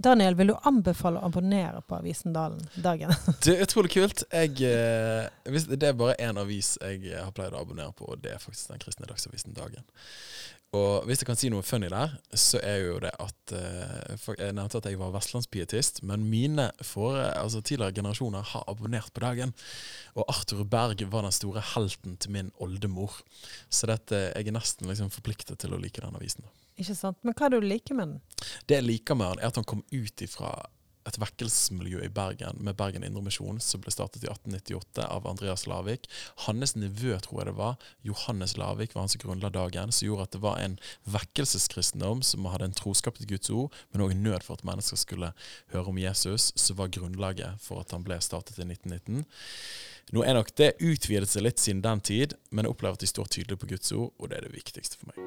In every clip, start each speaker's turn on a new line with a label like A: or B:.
A: Daniel, vil du anbefale å abonnere på Avisen Dagen?
B: Det utrolig kult. Det bare en avis jeg har pleid å abonnere på, og det faktisk den kristne dagsavisen Dagen. Og hvis jeg kan si noe funny der, så jo det at jeg nevnte at jeg var vestlandspietist, men mine tidligere generasjoner har abonnert på Dagen. Og Arthur Berg var den store helten til min oldemor. Så jeg nesten liksom forpliktet til å like den avisen.
A: Ikke sant? Men hva du liker med den?
B: Det jeg liker med den at han kom ut ifra et vekkelsesmiljø i Bergen, med Bergen Indre Misjon, som ble startet i 1898 av Andreas Lavik. Hans nevø, tror jeg det var, Johannes Lavik, var han som grunnla Dagen, som gjorde at det var en vekkelseskristendom som hadde en troskap til Guds ord, men også nød for at mennesker skulle høre om Jesus, som var grunnlaget for at han ble startet i 1919. Nå nok det utvidet seg litt siden den tid, men jeg opplever at de står tydelig på Guds ord, og det det viktigste for meg.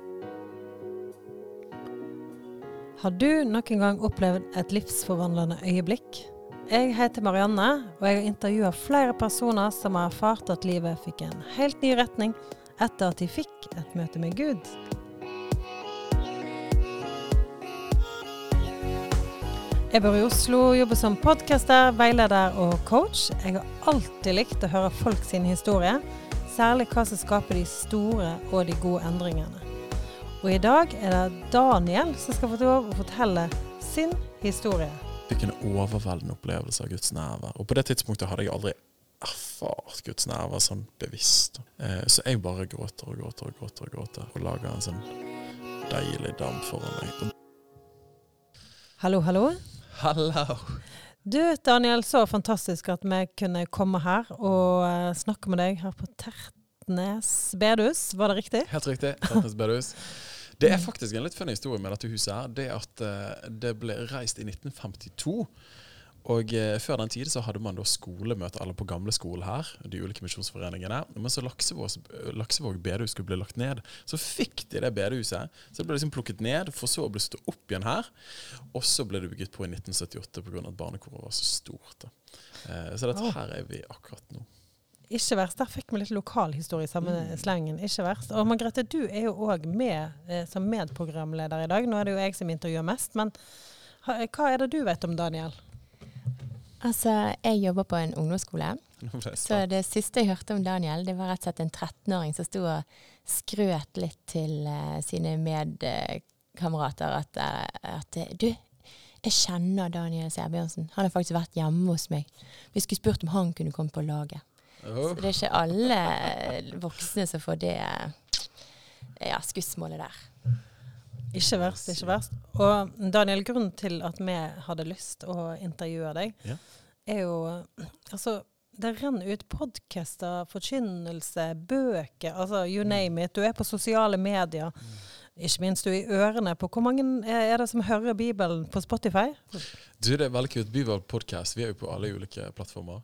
A: Har du noen gang opplevd et livsforvandlende øyeblikk? Jeg heter Marianne, og jeg har intervjuet flere personer som har erfart at livet fikk en helt ny retning etter at de fikk et møte med Gud. Jeg bor i Oslo, jobber som podcaster, veileder og coach. Jeg har alltid likt å høre folk sin historie, særlig hva som skaper de store og de gode endringene. Og i dag det Daniel som skal få lov å fortelle sin historie.
B: Fikk en overveldende opplevelse av Guds nærvær. Og på det tidspunktet hadde jeg aldri erfart Guds nærvær sånn bevisst. Så jeg bare gråter og lager en sånn deilig dam foran meg.
A: Hallo, hallo.
B: Hallo.
A: Du, Daniel, så fantastisk at vi kunne komme her og snakke med deg her på Tertnes bedehus. Var det riktig?
B: Helt riktig, Tertnes bedehus. Det faktisk en litt funny historie med dette huset her. Det at det ble reist i 1952, og før den tid så hadde man da skolemøte alle på gamle skole her, de ulike misjonsforeningene. Men så Laksevåg bedehus skulle bli lagt ned, så fikk de det bedehuset. Så det ble liksom plukket ned, for så å bli stått opp igjen her. Og så ble det bygget på i 1978 på grunn av at barnekoret var så stort. Så dette her vi akkurat nå.
A: Ikke verst, der fikk vi litt lokalhistorie i samme slengen, ikke verst. Og Margrethe, du jo også med som medprogramleder i dag. Nå det jo jeg som intervjuer mest, men hva det du vet om Daniel?
C: Altså, jeg jobber på en ungdomsskole, så det siste jeg hørte om Daniel, det var rett og slett en 13-åring som stod og skrøt litt til sine medkamerater at du, jeg kjenner Daniel Sæbjørnsen. Han har faktisk vært hjemme hos meg. Vi skulle spurt om han kunne komme på laget. Så det ikke alle voksne som får det skussmålet der.
A: Ikke verst. Og Daniel, grunnen til at vi hadde lyst å intervjue deg, jo, altså, det renner ut podcaster, forkynnelse, bøker, altså you name it. Du på sosiale medier. Ikke minst du i ørene på. Hvor mange det som hører Bibelen på Spotify?
B: Du, det veldig kult. Bibel-podcast. Vi jo på alle ulike plattformer.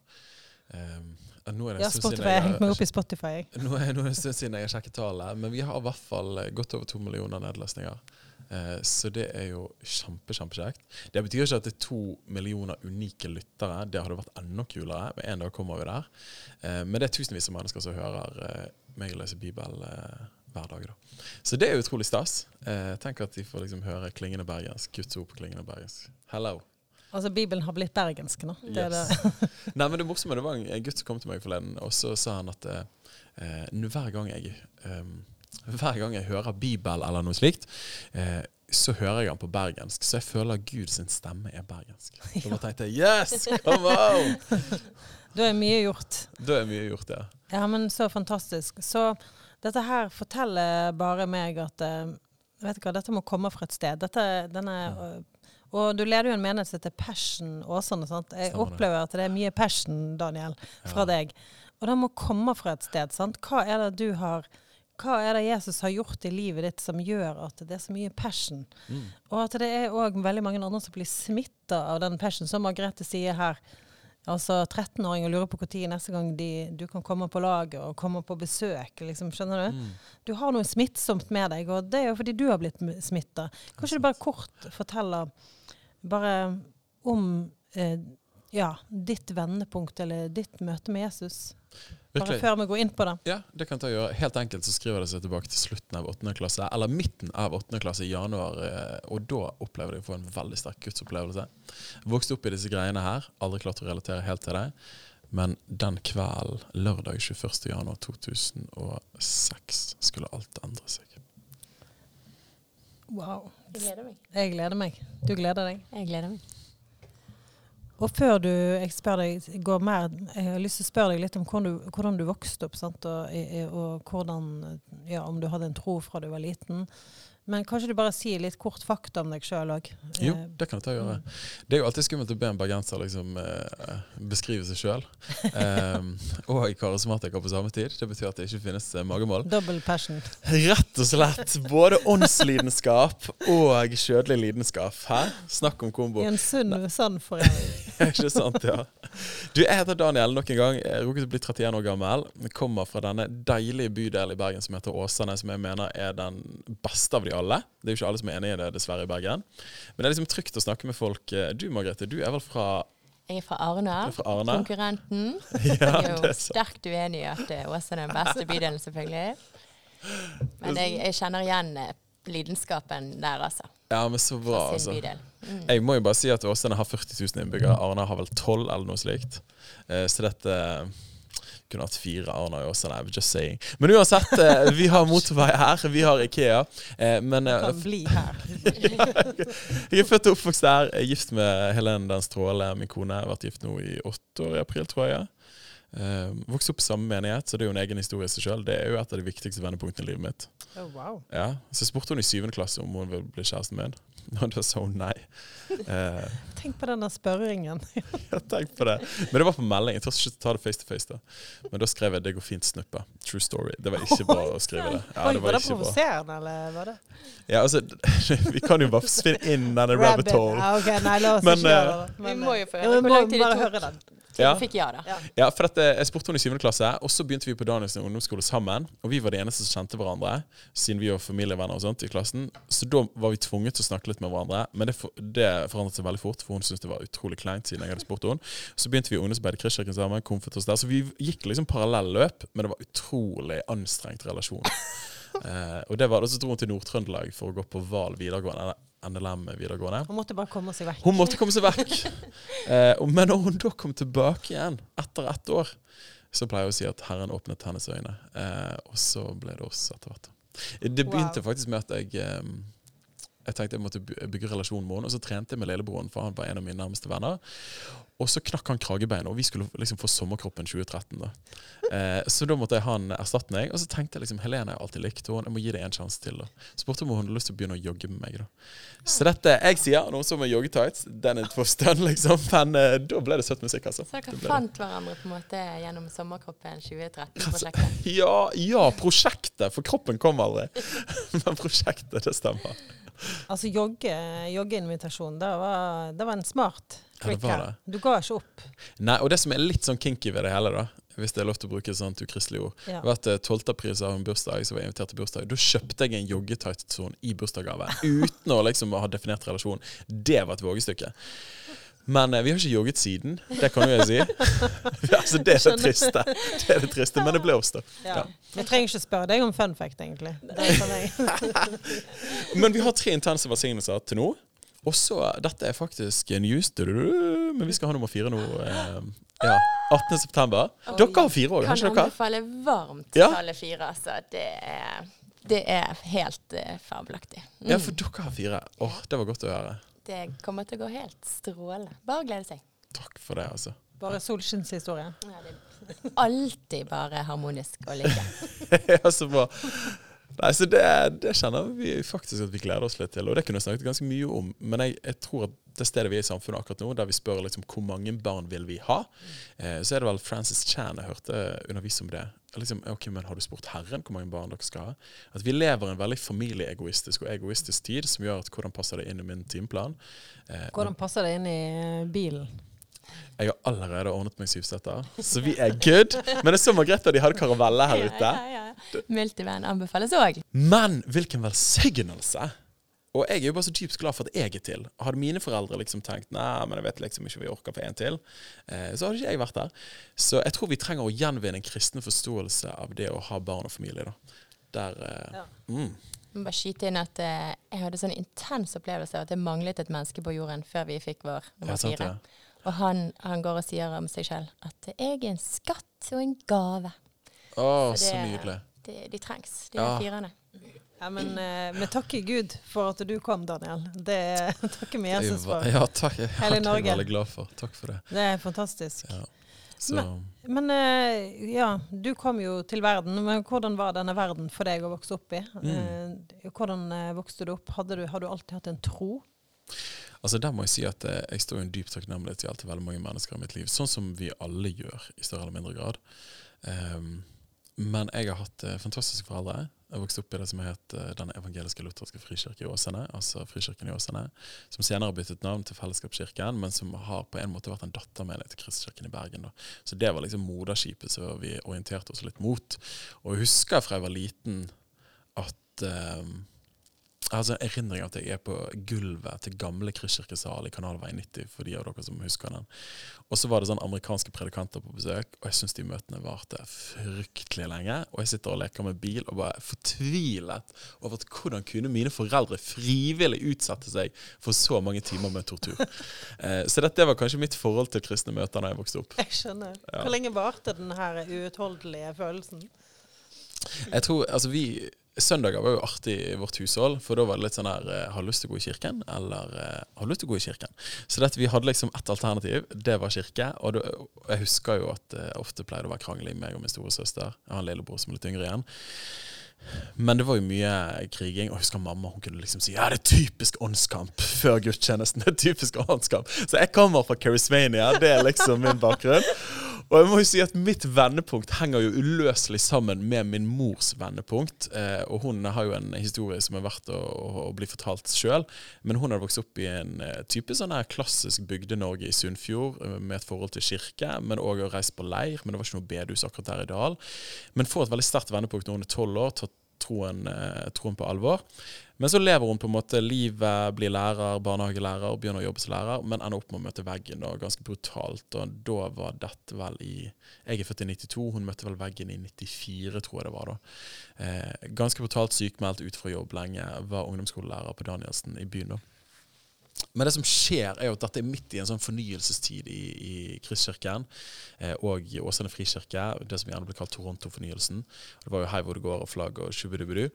A: Spotify, jeg hengt meg opp i Spotify.
B: Nå det en stund siden jeg har sjekket tallet, men vi har i hvert fall godt over 2 millioner nedlastninger. Så det jo kjempekjekt. Det betyr ikke at det 2 millioner unike lyttere. Det hadde vært enda kulere, men en dag kommer vi der. Men det tusenvis av mennesker som hører meg lese Bibel hver dag. Da. Så det utrolig stas. Tenk at de får liksom høre klingende bergensk, Guds ord på klingende bergensk. Hello!
A: Altså, Bibelen har blitt bergensk nå.
B: Yes. Nei, men det morsomme, det var en gutt som kom til meg forleden, og så sa han at hver gang jeg hører Bibel eller noe slikt, så hører jeg han på bergensk, så jeg føler Gud sin stemme bergensk. Så jeg tenkte, yes, come on!
A: Da mye gjort.
B: Ja.
A: Ja, men så fantastisk. Så dette her forteller bare meg at, vet du hva, dette må komme fra et sted. Og du leder jo en menighet som heter Passion og sånn, sant? Jeg opplever at det mye passion, Daniel, fra deg. Og det må komme fra et sted, sant? Hva det Jesus har gjort i livet ditt som gjør at det så mye passion? Og at det også veldig mange andre som blir smittet av den passion, som Margrethe sier her. Altså 13-åringer lurer på hvor tid neste gang du kan komme på laget og komme på besøk, liksom, skjønner du? Du har noe smittsomt med deg, og det jo fordi du har blitt smittet. Kanskje du bare kort forteller bare om Ja, ditt vendepunkt eller ditt møte med Jesus. Bare
B: Virkelig.
A: før vi går inn på det.
B: Ja, det kan jeg gjøre. Helt enkelt så skriver det seg tilbake til slutten av 8. klasse, eller midten av 8. klasse i januar, og da opplever jeg å få en veldig sterk gudsopplevelse. Vokste opp i disse greiene her, aldri klart å relatere helt til det, men den kvelden, lørdag 21. januar 2006, skulle alt endre seg.
A: Wow.
C: Jeg gleder meg.
A: Jeg gleder meg. Du gleder deg.
C: Jeg gleder meg.
A: Og før jeg spør deg, jeg har lyst til å spørre deg litt om hvordan du vokste opp, sant? Og hvordan, ja, om du hadde en tro fra du var liten. Men kanskje du bare sier litt kort fakta om deg selv også?
B: Jo, det kan jeg ta og gjøre. Det er jo alltid skummelt å be en bergenser liksom, beskrive seg selv. Og karismatiker på samme tid. Det betyr at det ikke finnes magemål.
A: Double passion.
B: Rett og slett. Både åndslidenskap og kjødelig lidenskap. Hæ? Snakk om kombo.
A: I en sann forening.
B: Ikke sant, ja. Du, jeg heter Daniel nok en gang. Jeg rukket å bli 31 år gammel. Jeg kommer fra denne deilige bydelen i Bergen som heter Åsane, som jeg mener er den beste av de alle. Det er jo ikke alle som er enige i det, dessverre, i Bergen. Men det er liksom trygt å snakke med folk. Du, Margrethe, du er vel fra...
C: Jeg er fra Arna, konkurrenten.
B: Ja,
C: jeg er jo sterkt uenig i at Åsane er den beste bydelen, selvfølgelig. Men jeg kjenner igjen lidenskapen der, altså.
B: Ja, men så bra, altså. Jeg må jo bare si at Åsane har 40 000 innbyggere. Arna har vel 12 eller noe slikt. Så dette kunne hatt 4 Arna i Åsane, just saying. Men uansett, vi har motorvei her, vi har IKEA. Men
A: jeg kan bli her.
B: Jeg er født og oppvokst der, jeg er gift med Helene Den Stråle, min kone. Jeg har vært gift nå i 8 år i april, tror jeg. Vokste opp i samme menighet, så det er jo en egen historie i seg selv. Det er jo et av de viktigste vendepunktene i livet mitt.
A: Oh, wow.
B: Ja, så jeg spurte hun i 7. klasse om hun ville bli kjæresten min. Og da sa hun nei.
A: Tenk på denne spørringen.
B: Ja, tenk på det. Men det var på melding. Jeg tror ikke ta det face to face da. Men da skrev jeg 'det går fint, snuppe'. True story. Det var ikke bra å skrive det. Ja,
A: det var det provoserende, eller var det?
B: Ja, altså, vi kan jo bare spinne inn denne rabbit hole.
A: Ja, ok, nei, la oss ikke gjøre det.
C: Vi må jo få høre hvor lang tid det tok.
B: Ja.
C: Fikk ja da.
B: Ja, for jeg spurte henne i 7. klasse, og så begynte vi på Danielsen ungdomsskole sammen, og vi var de eneste som kjente hverandre, siden vi var familievenner og sånt i klassen, så da var vi tvunget til å snakke litt med hverandre, men det forandret seg veldig fort, for hun syntes det var utrolig kleint siden jeg hadde spurt henne. Så begynte vi i ungdomsarbeidet i Kristkirken sammen, komfort oss der, så vi gikk liksom parallell løp, men det var utrolig anstrengt relasjon. Og det var det, så dro hun til Nord-Trøndelag for å gå på Val videregående, NLM videregående.
A: Hun måtte bare komme seg vekk.
B: Hun måtte komme seg vekk. Men når hun da kom tilbake igjen, etter 1 år, så pleier jeg å si at Herren åpnet hennes øyne. Og så ble det oss etter hvert. Det begynte faktisk med at jeg tenkte jeg måtte bygge relasjon med henne, og så trente jeg med lillebroren, for han var en av mine nærmeste venner. Og så knakk han kragebeinet, og vi skulle liksom få sommerkroppen 2013 da. Så da måtte jeg ha en erstatning, og så tenkte jeg liksom, Helene har alltid likt, og jeg må gi det en sjanse til da. Spurte om hun hadde lyst til å begynne å jogge med meg da. Så dette, jeg sier, noen som er joggetights, den er for stønn liksom, men da ble det søtt musikk altså.
C: Så dere fant hverandre på en måte gjennom sommerkroppen 2013-prosjektet?
B: Ja, prosjektet, for kroppen kom aldri. Men prosjektet, det stemmer.
A: Altså joggeinvitasjon, det var en smart trick her. Du ga ikke opp.
B: Nei, og det som er litt sånn kinky ved det hele da, hvis det er lov til å bruke et sånt ukristelig ord, var at 12. april så har hun bursdag, så var jeg invitert til bursdag. Da kjøpte jeg en joggetights i bursdagsgave, uten å liksom ha definert relasjon. Det var et vågestykke. Men vi har ikke jogget siden, det kan jo jeg si. Altså, det er det triste. Det er det triste, men det ble oss da.
A: Ja. Jeg trenger ikke spørre deg om fun fact, egentlig. Det er for meg.
B: Men vi har 3 intense velsignelser til nå. Og så, dette er faktisk news, men vi skal ha nummer 4 nå. 18. september. Dere har 4 år, kanskje dere?
C: Kan anbefale varmt tallet 4, altså. Det er helt fabelaktig.
B: Ja, for dere har 4. Det var godt å høre.
C: Det kommer til å gå helt strålende. Bare glede seg.
B: Takk for det, altså.
A: Bare solskinnshistorie.
C: Ja, det er alltid bare harmonisk å ligge.
B: Ja, så bra. Nei, så det kjenner vi faktisk at vi gleder oss litt til, og det kunne jeg snakket ganske mye om, men jeg tror at det stedet vi er i samfunnet akkurat nå, der vi spør liksom, hvor mange barn vil vi ha, så er det vel Francis Chan jeg hørte undervise om det. Liksom, ok, men har du spurt Herren hvor mange barn dere skal ha? At vi lever en veldig familieegoistisk og egoistisk tid, som gjør at hvordan passer det inn i min timeplan?
A: Hvordan passer det inn i bilen?
B: Jeg har allerede ordnet meg 7-setter, så vi er good. Men jeg så Margrethe, de hadde karavelle her ute.
C: Ja. Multivan anbefales også.
B: Men hvilken velsignelse Og jeg jo bare så dypt glad for at jeg til. Hadde mine foreldre liksom tenkt, nei, men jeg vet liksom ikke vi orker for en til, så hadde ikke jeg vært der. Så jeg tror vi trenger å gjenvinne en kristen forståelse av det å ha barn og familie da.
C: Jeg må bare skyte inn at jeg hadde sånn intens opplevelse av at det manglet et menneske på jorden før vi fikk vår nummer 4. Og han går og sier om seg selv at jeg en skatt og en gave.
B: Så nydelig.
C: De trengs, de 4-ene.
A: Ja, men vi takker Gud for at du kom, Daniel. Det takker vi Jesus for.
B: Ja, takk.
A: Hele Norge.
B: Jeg er veldig glad for. Takk for det.
A: Det fantastisk.
B: Ja.
A: Men du kom jo til verden, men hvordan var denne verden for deg å vokse opp i? Hvordan vokste du opp? Har du alltid hatt en tro?
B: Altså der må jeg si at jeg står i en dyp takknemlighet til veldig mange mennesker i mitt liv, sånn som vi alle gjør i større eller mindre grad. Men jeg har hatt fantastiske foreldre. Jeg vokste opp i det som heter den evangeliske lutherske frikirke i Åsane, altså Frikirken i Åsane, som senere har byttet navn til Fellesskapskirken, men som har på en måte vært en dattermenighet til Kristkirken i Bergen. Da. Så det var liksom moderskipet som vi orienterte oss litt mot. Og jeg husker fra jeg var liten at jeg har en erindring av at jeg på gulvet til gamle Kristkirkesal i Kanalvei 90, for de av dere som husker den. Og så var det sånn amerikanske predikanter på besøk, og jeg synes de møtene varte fryktelig lenge, og jeg sitter og leker med bil og bare fortvilet over at hvordan kunne mine foreldre frivillig utsette seg for så mange timer med tortur. Så dette var kanskje mitt forhold til kristne møter da jeg vokste opp.
A: Jeg skjønner. Ja. Hvor lenge varte den her uutholdelige følelsen?
B: Jeg tror, altså søndager var jo artig i vårt hushold, for da var det litt sånn her, har du lyst til å gå i kirken, eller har du lyst til å gå i kirken? Så dette, vi hadde liksom ett alternativ, det var kirke, og jeg husker jo at ofte pleide å være krangling meg og min store søster. Jeg har en lillebror som er litt yngre igjen. Men det var jo mye kriging, og jeg husker mamma, hun kunne liksom si, ja, det er typisk åndskamp før gudstjenesten, det er typisk åndskamp. Så jeg kommer fra Charismania, det er liksom min bakgrunn. Og jeg må jo si at mitt vendepunkt henger jo uløselig sammen med min mors vendepunkt, og hun har jo en historie som er verdt å bli fortalt selv, men hun har vokst opp i en type sånn her klassisk Bygde-Norge i Sunnfjord, med et forhold til kirke, men også å reise på leir, men det var ikke noe bedehus akkurat der i Dal. Men får et veldig sterkt vendepunkt når hun er 12 år, tar troen på alvor. Men så lever hun på en måte livet, blir lærer, barnehagelærer, begynner å jobbe som lærer, men ender opp med å møte veggen, og ganske brutalt. Og da var dette vel jeg er født i 92, hun møtte vel veggen i 94, tror jeg det var da. Ganske brutalt sykmeldt ut fra jobb lenge, var ungdomsskolelærer på Danielsen i byen da. Men det som skjer er jo at dette er midt i en sånn fornyelsestid i Kristkirken og i Åsane frikirke, det som gjerne ble kalt Toronto-fornyelsen. Det var jo hei hvor det går og flagg og sjubidubidu.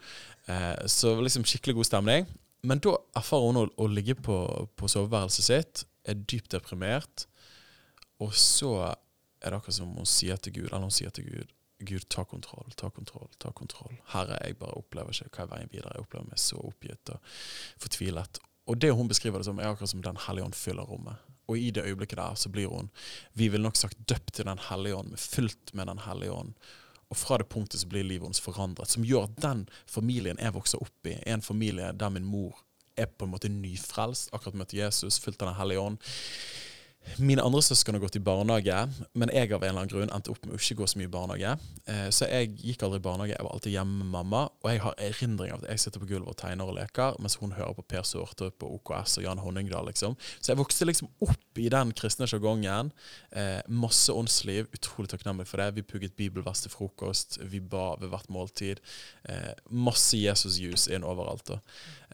B: Så liksom skikkelig god stemning. Men da erfarer hun å ligge på soveværelset sitt, er dypt deprimert, og så er det akkurat som hun sier til Gud, eller hun sier til Gud, Gud, ta kontroll, ta kontroll, ta kontroll. Herre, jeg bare opplever ikke hva er veien videre. Jeg opplever meg så oppgitt og fortvilet. Og det hun beskriver det som er akkurat som den hellige ånd fyller rommet. Og i det øyeblikket der så blir hun, vi vil nok sagt døpt til den hellige ånd, fylt med den hellige ånd. Og fra det punktet så blir livet hennes forandret, som gjør at den familien jeg vokser opp i, en familie der min mor er på en måte nyfrelst, akkurat møtte Jesus, fylt av den hellige ånd. Mine andre søsken har gått i barnehage, men jeg av en eller annen grunn endte opp med å ikke gå så mye i barnehage. Så jeg gikk aldri i barnehage, jeg var alltid hjemme med mamma, og jeg har erindring av at jeg sitter på gulvet og tegner og leker, mens hun hører på Per Sortrup på OKS og Jan Honningdal, liksom. Så jeg vokste liksom opp i den kristne jargongen, masse åndsliv, utrolig takknemlig for det. Vi pugget bibelvers til frokost, vi ba ved hvert måltid, masse Jesus-jus inn overalt da.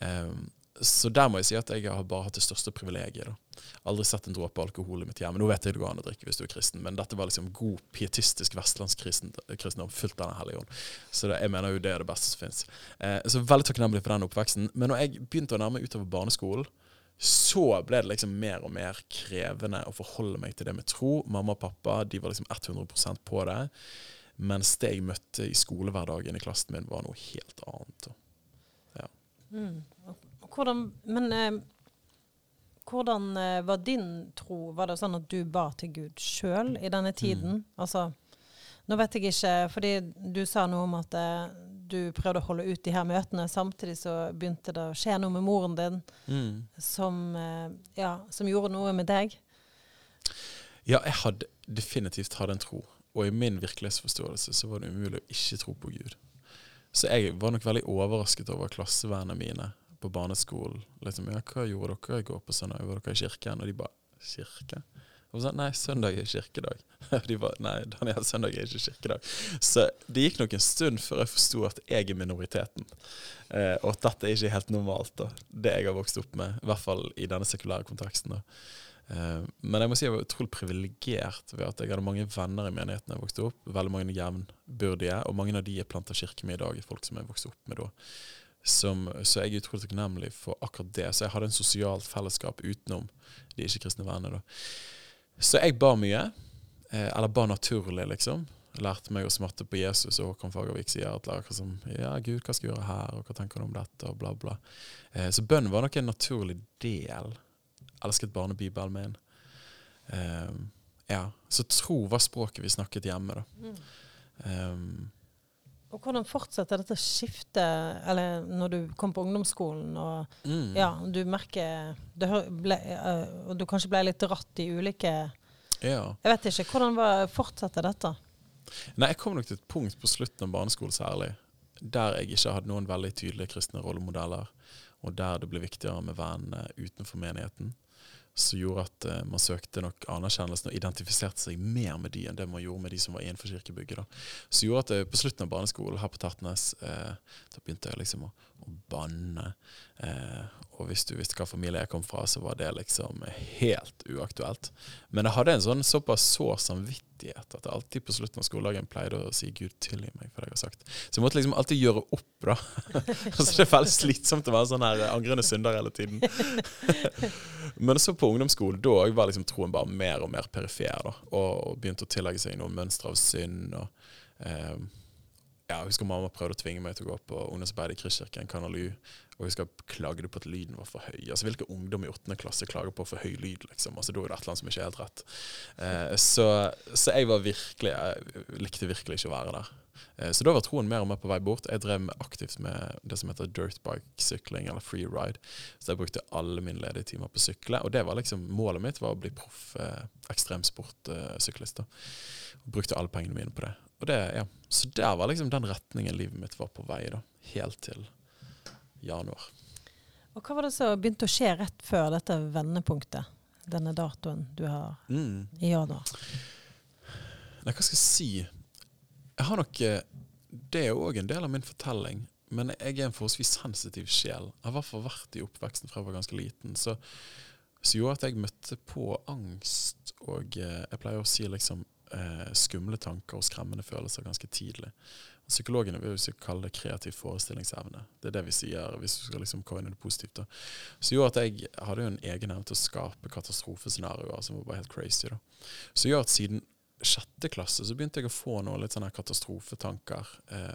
B: Så der må jeg si at jeg har bare hatt det største privilegiet da. Aldri sett en dråpe alkohol i mitt hjem. Nå vet jeg det går an å drikke hvis du er kristen, men dette var liksom god, pietistisk vestlandskristendom fullt av den hellige ånd. Så jeg mener jo det er det beste som finnes. Så veldig takknemlig for den oppveksten. Men når jeg begynte å nærme utover barneskolen, så ble det liksom mer og mer krevende å forholde meg til det med tro. Mamma og pappa, de var liksom 100% på det. Mens det jeg møtte i skolehverdagen i klassen min var noe helt annet. Ja.
A: Hvordan var din tro? Var det sånn at du ba til Gud selv i denne tiden? Altså, nå vet jeg ikke, fordi du sa noe om at du prøvde å holde ut de her møtene, samtidig så begynte det å skje noe med moren din, som gjorde noe med deg.
B: Ja, jeg definitivt hadde en tro, og i min virkelighetsforståelse så var det umulig å ikke tro på Gud. Så jeg var nok veldig overrasket over klassevennene mine på barneskolen, liksom, ja, hva gjorde dere i går på søndag? Var dere i kirken? Og de bare, kirke? Og så, nei, søndag er kirkedag. De bare, nei, Daniel, søndag er ikke kirkedag. Så det gikk nok en stund før jeg forstod at jeg er minoriteten. Og at dette er ikke helt normalt, da. Det jeg har vokst opp med, i hvert fall i denne sekulære konteksten, da. Men jeg må si jeg var utrolig privilegert ved at jeg hadde mange venner i menigheten jeg vokste opp, veldig mange jevnbyrdige, og mange av de er plantet kirke med i dag, folk som jeg vokste opp med da. Så jeg er utrolig takknemlig for akkurat det. Så jeg hadde en sosialt fellesskap utenom de ikke-kristne vennene da. Så jeg ba mye, eller ba naturlig liksom. Jeg lærte meg å smatte på Jesus, og Håkon Fagervik sier at som, ja Gud, hva skal jeg gjøre her, og hva tenker du om dette, og bla bla. Så bønn var nok en naturlig del. Elsket barnebibelen min. Ja, så tro var språket vi snakket hjemme da.
A: Og hvordan fortsetter dette skiftet, eller når du kom på ungdomsskolen, og ja, du merker, og du kanskje ble litt dratt i ulike,
B: ja.
A: Jeg vet ikke, hvordan fortsetter dette?
B: Nei, jeg kom nok til et punkt på slutten av barneskolen særlig, der jeg ikke hadde noen veldig tydelige kristne rollemodeller, og der det ble viktigere med vennene utenfor menigheten, så gjorde at man søkte nok anerkjennelsen og identifiserte seg mer med de enn det man gjorde med de som var innenfor kirkebygget da. Så gjorde at på slutten av barneskolen her på Tertnes, da begynte jeg liksom å banne, og hvis du visste hva familie jeg kom fra, så var det liksom helt uaktuelt. Men jeg hadde en sånn såpass samvittighet at jeg alltid på slutten av skoledagen pleide å si Gud tilgi meg for det jeg har sagt. Så jeg måtte liksom alltid gjøre opp da. Så det er veldig slitsomt å være sånn her angrende synder hele tiden. Men så på ungdomsskolen, da var liksom troen bare mer og mer perifer da, og begynte å tillegge seg noen mønstre av synd, og ja, jeg husker mamma prøvde å tvinge meg til å gå på ungdomsarbeid i Kristkirken, Kanalu, og jeg husker klagde på at lyden var for høy. Altså hvilke ungdom i 8. klasse klager på for høy lyd, liksom. Altså da er det et eller annet som ikke er helt rett. Så jeg var virkelig, jeg likte virkelig ikke å være der. Så da var troen mer og mer på vei bort. Jeg drev aktivt med det som heter dirtbike-sykling, eller freeride. Så jeg brukte alle mine ledige timer på å sykle, og det var liksom, målet mitt var å bli proff ekstremsportsyklist da. Og brukte alle pengene mine på det. Og det, ja. Så der var liksom den retningen livet mitt var på vei da, helt til januar.
A: Og hva var det som begynte å skje rett før dette vendepunktet, denne datoen du har i januar?
B: Nei, hva skal jeg si? Jeg har nok, det er jo også en del av min fortelling, men jeg er en forholdsvis sensitiv sjel. Jeg har i hvert fall vært i oppveksten fra jeg var ganske liten, så gjorde at jeg møtte på angst, og jeg pleier å si liksom skumle tanker og skremmende følelser ganske tidlig. Psykologene vil jo kalle det kreativ forestillingsevne. Det er det vi sier hvis du skal liksom komme inn i det positivt da. Så gjorde at jeg hadde jo en egen evne til å skape katastrofescenarioer som var bare helt crazy da. Så gjorde at siden 6. klasse så begynte jeg å få noen litt sånne katastrofetanker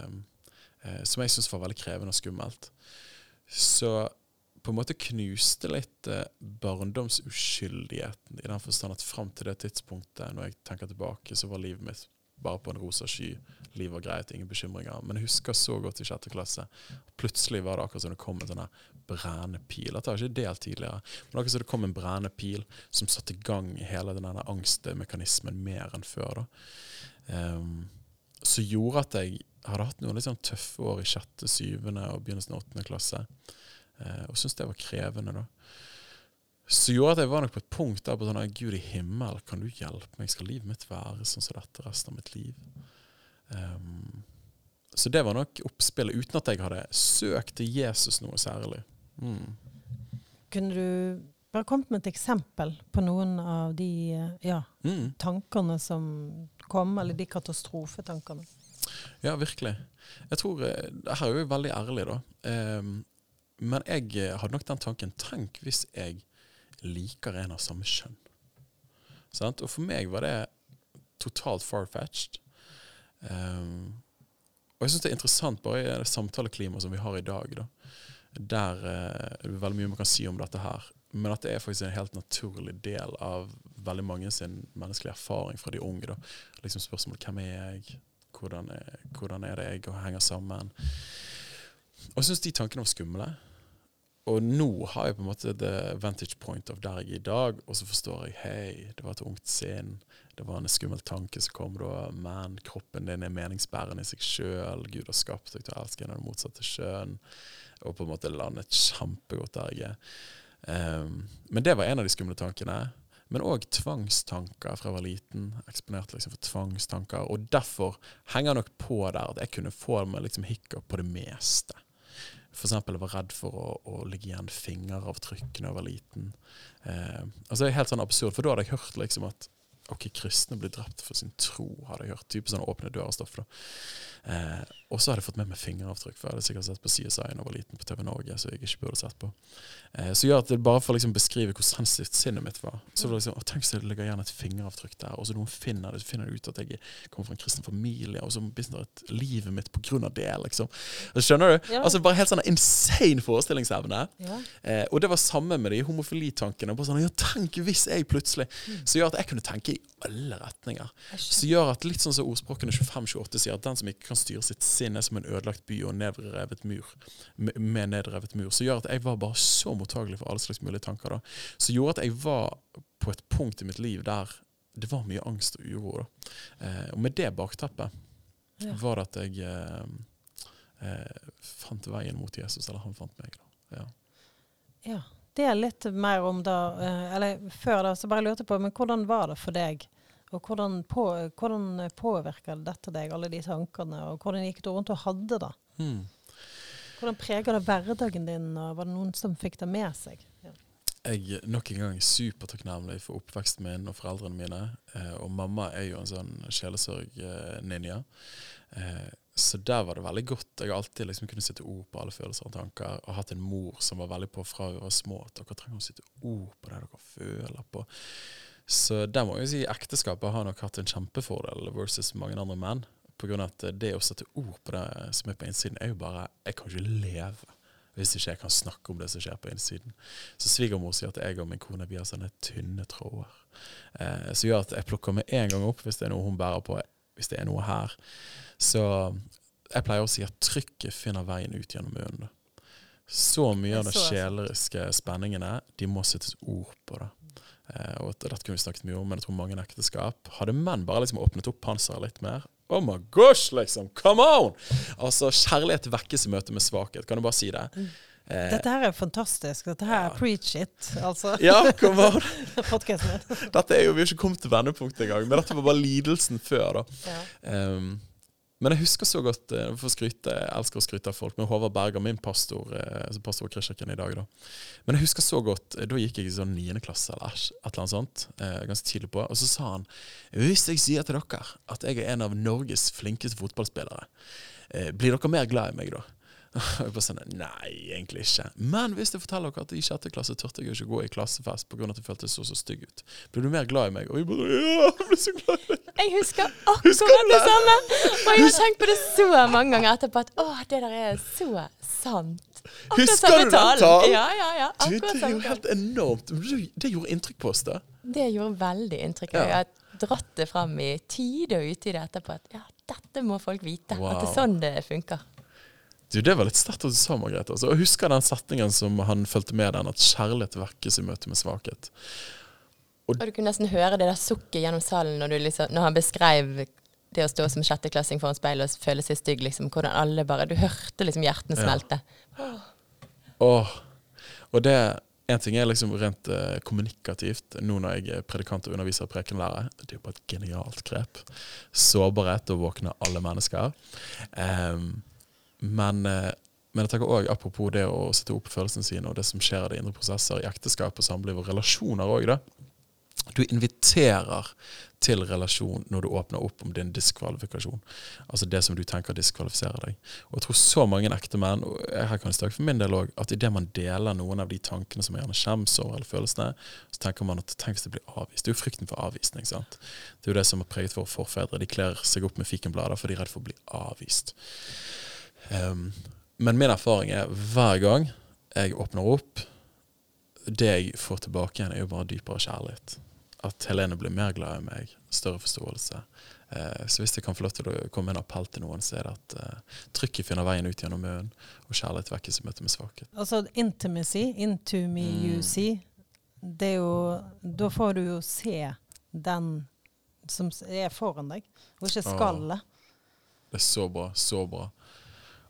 B: som jeg synes var veldig krevende og skummelt. Så på en måte knuste litt barndomsuskyldigheten i den forstand at frem til det tidspunktet, når jeg tenker tilbake, så var livet mitt bare på en rosa sky. Livet var greit, ingen bekymringer. Men jeg husker så godt i 6. klasse. Plutselig var det akkurat som det kom en sånn brennende pil. Dette har jeg ikke delt tidligere. Men akkurat som det kom en brennende pil som satte i gang hele denne angstmekanismen mer enn før. Da. Så gjorde at jeg hadde hatt noen litt sånn tøffe år i 6., 7. og begynnelsen av 8. klasse. Og syntes det var krevende da. Så gjorde at jeg var nok på et punkt der på sånn, Gud i himmel, kan du hjelpe meg? Skal livet mitt være sånn som dette resten av mitt liv? Så det var nok oppspillet, uten at jeg hadde søkt til Jesus noe særlig.
A: Kunne du bare kommet med et eksempel på noen av de tankene som kom, eller de katastrofetankene?
B: Ja, virkelig. Jeg tror, her er jo veldig ærlig da, men jeg hadde nok den tanken, tenk hvis jeg liker en av samme kjønn. Sant? Og for meg var det totalt far-fetched. Og jeg synes det er interessant bare i det samtaleklimaet som vi har i dag, da. Der det er veldig mye man kan si om dette her, men at det er faktisk en helt naturlig del av veldig mange sin menneskelige erfaring fra de unge. Da. Liksom spørsmålet, hvem er jeg? Hvordan er det jeg henger sammen? Og jeg synes de tankene var skumle. Og nå har jeg på en måte the vantage point av der jeg er i dag, og så forstår jeg, hei, det var et ungt sinn, det var en skummel tanke som kom da, men kroppen din er meningsbærende i seg selv, Gud har skapt deg til å elske en av det motsatte kjønn. og på en måte landet kjempegodt der jeg men det var en av de skumle tankene. Men også tvangstanker fra jeg var liten, eksponert liksom for tvangstanker, og derfor henger jeg nok på der at jeg kunne få meg liksom hiccup på det meste. For eksempel jeg var redd for å ligge igjen fingeravtrykk når jeg var liten. Altså det er helt sånn absurd, for da hadde jeg hørt liksom at kristne blir drept for sin tro, hadde jeg hørt. Type sånn åpne dører-stoff da. Og så hadde jeg fått med meg fingeravtrykk, for jeg hadde sikkert sett på CSI når jeg var liten på TV Norge, så jeg ikke burde sett på. Så gjør at det bare for liksom beskrive hvor sensitivt sinnet mitt var. Så var det liksom, tenk så det ligger gjerne et fingeravtrykk der, og så noen finner det, så finner det ut at jeg kommer fra en kristen familie, og så begynner det livet mitt på grunn av det, liksom. Skjønner du? Ja. Altså bare helt sånn insane forestillingsevne. Ja. Og det var samme med de homofilitankene. Bare sånn, ja, tenk hvis jeg plutselig, så gjør at jeg kunne tenke i alle retninger. Så gjør at litt sånn som ordspråkene 25-28 sier, at den som ikke kan styre sitt sinn er som en ødelagt by og nedrevet mur, med nedrevet mur, så gjør at jeg var bare så mottagelig for alle slags mulige tanker da. Så gjorde at jeg var på et punkt i mitt liv der det var mye angst og uro da. Og med det bakteppet var det at jeg fant veien mot Jesus, eller han fant meg da.
A: Ja, det er litt mer om da, eller før da, så bare lurte på, men hvordan var det for deg? Og hvordan påvirker dette deg, alle de tankene, og hvordan gikk du rundt og hadde da? Hvordan preger det hverdagen din, og var det noen som fikk det med seg? Ja.
B: Jeg nok en gang supertakknemlig for oppveksten min og foreldrene mine, og mamma er jo en sånn sjelesørg-ninja, så der var det veldig godt. Jeg har alltid liksom kunnet sette ord på alle følelser og tanker, og hatt en mor som var veldig på fra vi var små, at dere trenger å sette ord på det dere føler på. Så der må jeg si ekteskapet har nok hatt en kjempefordel versus mange andre menn, på grunn av at det å sette ord på det som er på innsiden er jo bare, jeg kan ikke leve hvis ikke jeg kan snakke om det som skjer på innsiden. Så svigermor sier at jeg og min kone vi har sånne tynne tråder. Så gjør at jeg plukker med en gang opp hvis det er noe hun bærer på, hvis det er noe her. Så jeg pleier å si at trykket finner veien ut gjennom munnen. Så mye av de sjeleriske spenningene, de må settes ord på det. Og dette kunne vi snakket mye om, men jeg tror mange ekteskap hadde menn bare liksom åpnet opp panseret litt mer. Oh my gosh, liksom, come on! Altså, kjærlighet vekkes i møte med svakhet, kan du bare si det?
A: Dette her er fantastisk, dette her er preach it, altså.
B: Ja, come on!
A: Podcasten min.
B: Dette er jo, vi har ikke kommet til vendepunktet en gang, men dette var bare lidelsen før da. Ja. Men jeg husker så godt, for å skryte, jeg elsker å skryte av folk, med Håvard Berger, min pastor i Kristkirken i dag da. Men jeg husker så godt, da gikk jeg i sånn 9. klasse eller et eller annet sånt, ganske tidlig på, og så sa han, hvis jeg sier til dere at jeg er en av Norges flinkeste fotballspillere, blir dere mer glad i meg da? Og jeg bare sånn, nei, egentlig ikke. Men hvis jeg forteller dere at i 6. klasse tørte jeg ikke gå i klassefest på grunn av at det føltes så stygg ut, blir du mer glad i meg? Og jeg bare, ja, jeg ble så glad i meg.
C: Jeg husker akkurat det samme. Og jeg har tenkt på det så mange ganger etterpå at, det der er så sant.
B: Husker du den talen?
C: Ja.
B: Du, det er jo helt enormt. Det gjorde inntrykk på oss da.
C: Det gjorde veldig inntrykk. Jeg har dratt det frem i tide og ute i det etterpå at, dette må folk vite. Wow. At det er sånn det funker.
B: Du, det var litt sterkt at du sa, Margrethe. Og husker den setningen som han følte med den, at kjærlighet vekkes i møte med svakhet.
C: Og du kunne nesten høre det der sukket gjennom salen når, når han beskrev det å stå som 6.klassing foran speil og føle seg stygg, liksom, hvordan alle bare, du hørte liksom hjertene smelte.
B: Og det, en ting er liksom rent kommunikativt, nå når jeg er predikant og underviser prekenlærer, det er jo bare et genialt grep. Sårbarhet og våkne alle mennesker. Men jeg tenker også, apropos det å sette opp følelsene sine og det som skjer i de indre prosesser i ekteskap og samliv og relasjoner også da. Du inviterer til relasjon når du åpner opp om din diskvalifikasjon. Altså det som du tenker diskvalifiserer deg. Og jeg tror så mange ekte menn, og her kan jeg snakke for min del også, at i det man deler noen av de tankene som gjerne skjems over eller følelsene, så tenker man at tenk hvis det blir avvist. Det er jo frykten for avvisning, sant? Det er jo det som har preget våre forfedre. De kler seg opp med fikenblader for de er redd for å bli avvist. Men min erfaring er hver gang jeg åpner opp, det jeg får tilbake igjen er jo bare dypere kjærlighet. At Helene blir mer glad i meg, større forståelse. Så hvis jeg kan få lov til å komme med en appell til noen, så er det at trykket finner veien ut gjennom munnen, og kjærlighet vekkes i møte med svakhet.
A: Altså intimacy, into me you see, det er jo, da får du jo se den som er foran deg, og ikke skallet.
B: Det er så bra, så bra.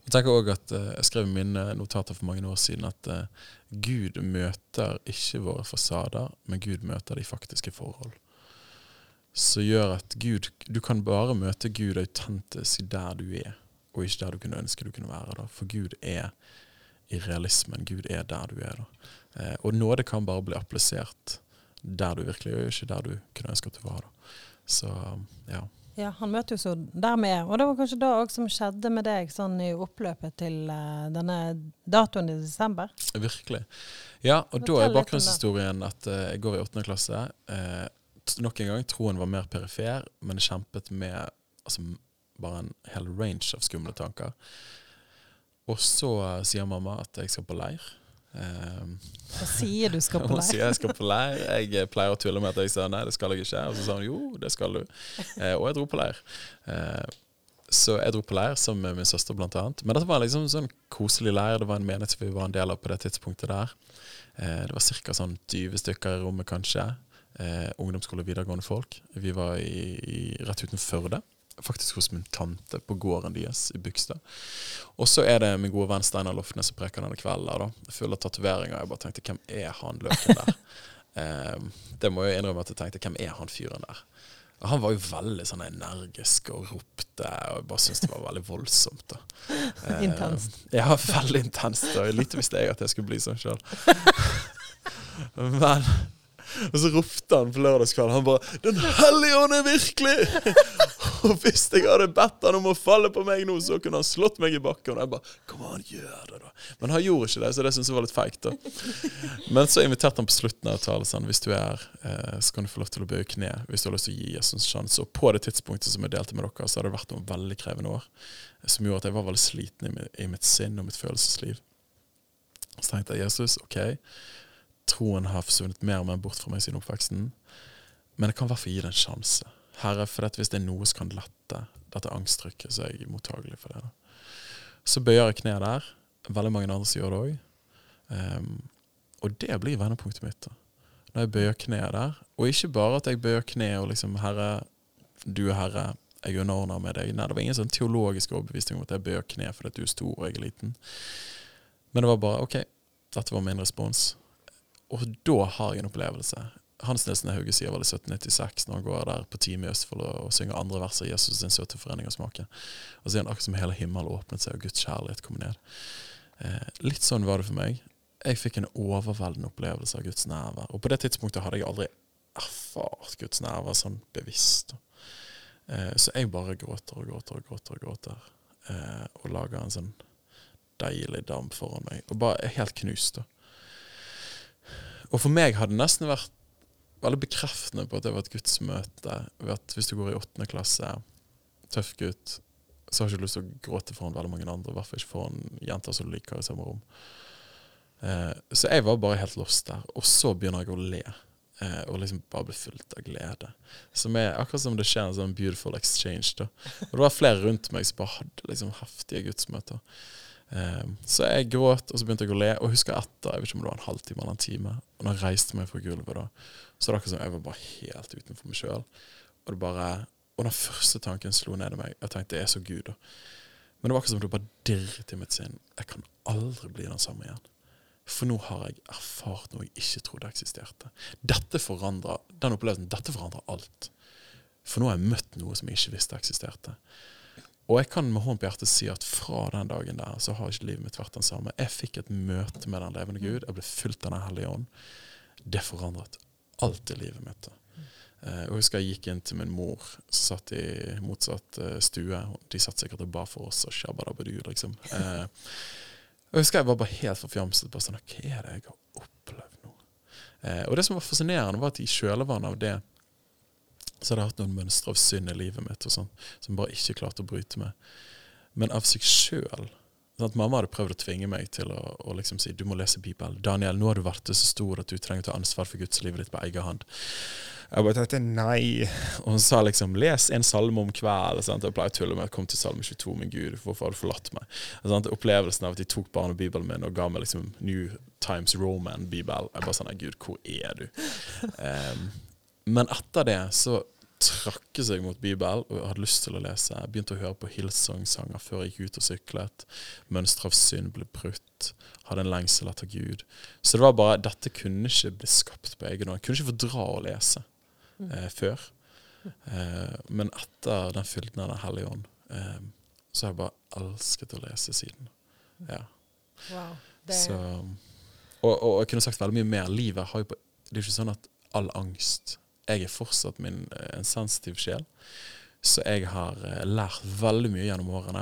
B: Jeg tenker også at jeg skrev i mine notater for mange år siden at Gud møter ikke våre fasader, men Gud møter de faktiske forhold. Så gjør at du kan bare møte Gud autentisk der du er, og ikke der du kunne ønske du kunne være da. For Gud er i realismen, Gud er der du er da. Og nåde kan bare bli applisert der du virkelig er, ikke der du kunne ønske at du var da. Så, ja.
A: Ja, han møter jo så der med, og det var kanskje da også som skjedde med deg sånn i oppløpet til denne datoen i desember.
B: Virkelig. Ja, og da er bakgrunnshistorien at jeg går i 8. klasse. Nok en gang, troen var mer perifer, men kjempet med altså, bare en hel range av skumle tanker. Og så sier mamma at jeg skal på leir.
A: Hva sier du skal på leir?
B: Hun sier jeg skal på leir. Jeg pleier å tulle med at jeg sa nei, det skal jeg ikke. Og så sa hun jo, det skal du. Og jeg dro på leir. Så jeg dro på leir sammen med min søster blant annet. Men dette var liksom en sånn koselig leir. Det var en menighet vi var en del av på det tidspunktet der. Det var cirka sånn 20 stykker i rommet kanskje. Ungdomsskole videregående folk. Vi var rett uten Førde. Faktisk hos min tante på gården deres i Bygstad. Og så er det min gode venn Steinar Lofnes som preker denne kvelden der da. Full av tatoveringer. Jeg bare tenkte, hvem er han løken der? Det må jeg innrømme at jeg tenkte, hvem er han fyren der? Og han var jo veldig sånn energisk og ropte, og jeg bare synes det var veldig voldsomt da.
A: Intenst.
B: Ja, veldig intenst. Og lite visste jeg at jeg skulle bli sånn selv. Men... Og så ropte han på lørdagskveld. Han bare, den hellige ånd er virkelig! Og hvis jeg hadde bedt han om å falle på meg nå, så kunne han slått meg i bakken. Og jeg bare, kom an, gjør det da. Men han gjorde ikke det, så det synes jeg var litt feigt da. Men så inviterte han på slutten av talen sånn, hvis du er så kan du få lov til å bøye kne, hvis du har lyst til å gi Jesus en sjanse. Og på det tidspunktet som jeg delte med dere, så hadde det vært noen veldig krevende år, som gjorde at jeg var veldig sliten i mitt sinn og mitt følelsesliv. Så tenkte jeg, Jesus, ok, troen har forsvunnet mer og mer bort fra meg siden oppveksten, men jeg kan i hvert fall gi det en sjanse. Herre, for hvis det er noe som kan lette dette angsttrykket, så er jeg mottagelig for det da. Så bøyer jeg kne der. Veldig mange andre som gjør det også. Og det blir vendepunktet mitt da. Når jeg bøyer kne der, og ikke bare at jeg bøyer kne og liksom, Herre, du er Herre, jeg underordner med deg. Nei, det var ingen sånn teologisk overbevisning om at jeg bøyer kne fordi du er stor og jeg er liten. Men det var bare, ok, dette var min respons. Og da har jeg en opplevelse. Hans Nilsen Hauge sier vel i 1796 når han går der på time i Østfold og synger andre vers av Jesus sin søte forening av smaken. Og så er han akkurat som hele himmelen åpnet seg og Guds kjærlighet kom ned. Litt sånn var det for meg. Jeg fikk en overveldende opplevelse av Guds nærvær. Og på det tidspunktet hadde jeg aldri erfart Guds nærvær sånn bevisst. Så jeg bare gråter og lager en sånn deilig damp foran meg. Og bare er helt knust da. Og for meg hadde det nesten vært veldig bekreftende på at det var et Guds møte. At hvis du går i 8. klasse, tøff gutt, så har du ikke lyst til å gråte foran veldig mange andre, i hvert fall ikke foran jenter som du liker i samme rom. Så jeg var bare helt lost der. Og så begynner jeg å le, og liksom bare bli fullt av glede. Som er akkurat som det skjer en sånn beautiful exchange da. Og det var flere rundt meg som bare hadde liksom heftige gudsmøter. Så jeg gråt, og så begynte jeg å le, og husker etter, jeg vet ikke om det var en halvtime eller en time, og når jeg reiste meg fra gulvet da, så det akkurat som jeg var bare helt utenfor meg selv, og den første tanken slo ned i meg, jeg tenkte, det er så Gud da. Men det var akkurat som det bare dirret i mitt sinn, jeg kan aldri bli den samme igjen, for nå har jeg erfart noe jeg ikke trodde eksisterte. Dette forandrer alt, for nå har jeg møtt noe som jeg ikke visste eksisterte. Og jeg kan med hånd på hjertet si at fra den dagen der så har ikke livet mitt vært den samme. Jeg fikk et møte med den levende Gud. Jeg ble fylt av den hellige ånd. Det forandret alt i livet mitt. Jeg husker jeg gikk inn til min mor, som satt i motsatt stue. De satt sikkert og ba for oss og shabba-dabba-du, liksom. Jeg husker jeg var bare helt forfjamset på sånn, hva er det jeg har opplevd nå? Og det som var fascinerende var at i kjølvannet av det, så hadde jeg hatt noen mønstre av synd i livet mitt og sånn, som bare ikke klarte å bryte med. Men av seg selv, sånn at mamma hadde prøvd å tvinge meg til å liksom si, du må lese Bibelen. Daniel, nå har du vært så stor at du trenger å ta ansvar for Guds livet ditt på egen hand. Jeg bare tenkte, nei. Og hun sa liksom, les en salme om kveld. Sant? Jeg pleier å tulle med at jeg kom til salme 22, min Gud, hvorfor har du forlatt meg? Sant? Opplevelsen av at de tok barnebibelen min og ga meg liksom New Times Roman Bibel. Jeg bare sånn, Gud, hvor er du? Men etter det så trakke seg mot Bibel, og jeg hadde lyst til å lese. Jeg begynte å høre på Hillsong-sanger før jeg gikk ut og syklet. Mønstre av synd ble brutt. Hadde en lengsel etter Gud. Så det var bare, dette kunne ikke bli skapt på egen hånd. Jeg kunne ikke fordra å lese før. Men etter den fylden av Den hellige ånd, så har jeg bare elsket å lese siden. Ja.
A: Wow.
B: Så, og jeg kunne sagt veldig mye mer. Livet har jo på, det er ikke sånn at all angst, jeg fortsatt en sensitiv sjel, så jeg har lært veldig mye gjennom årene,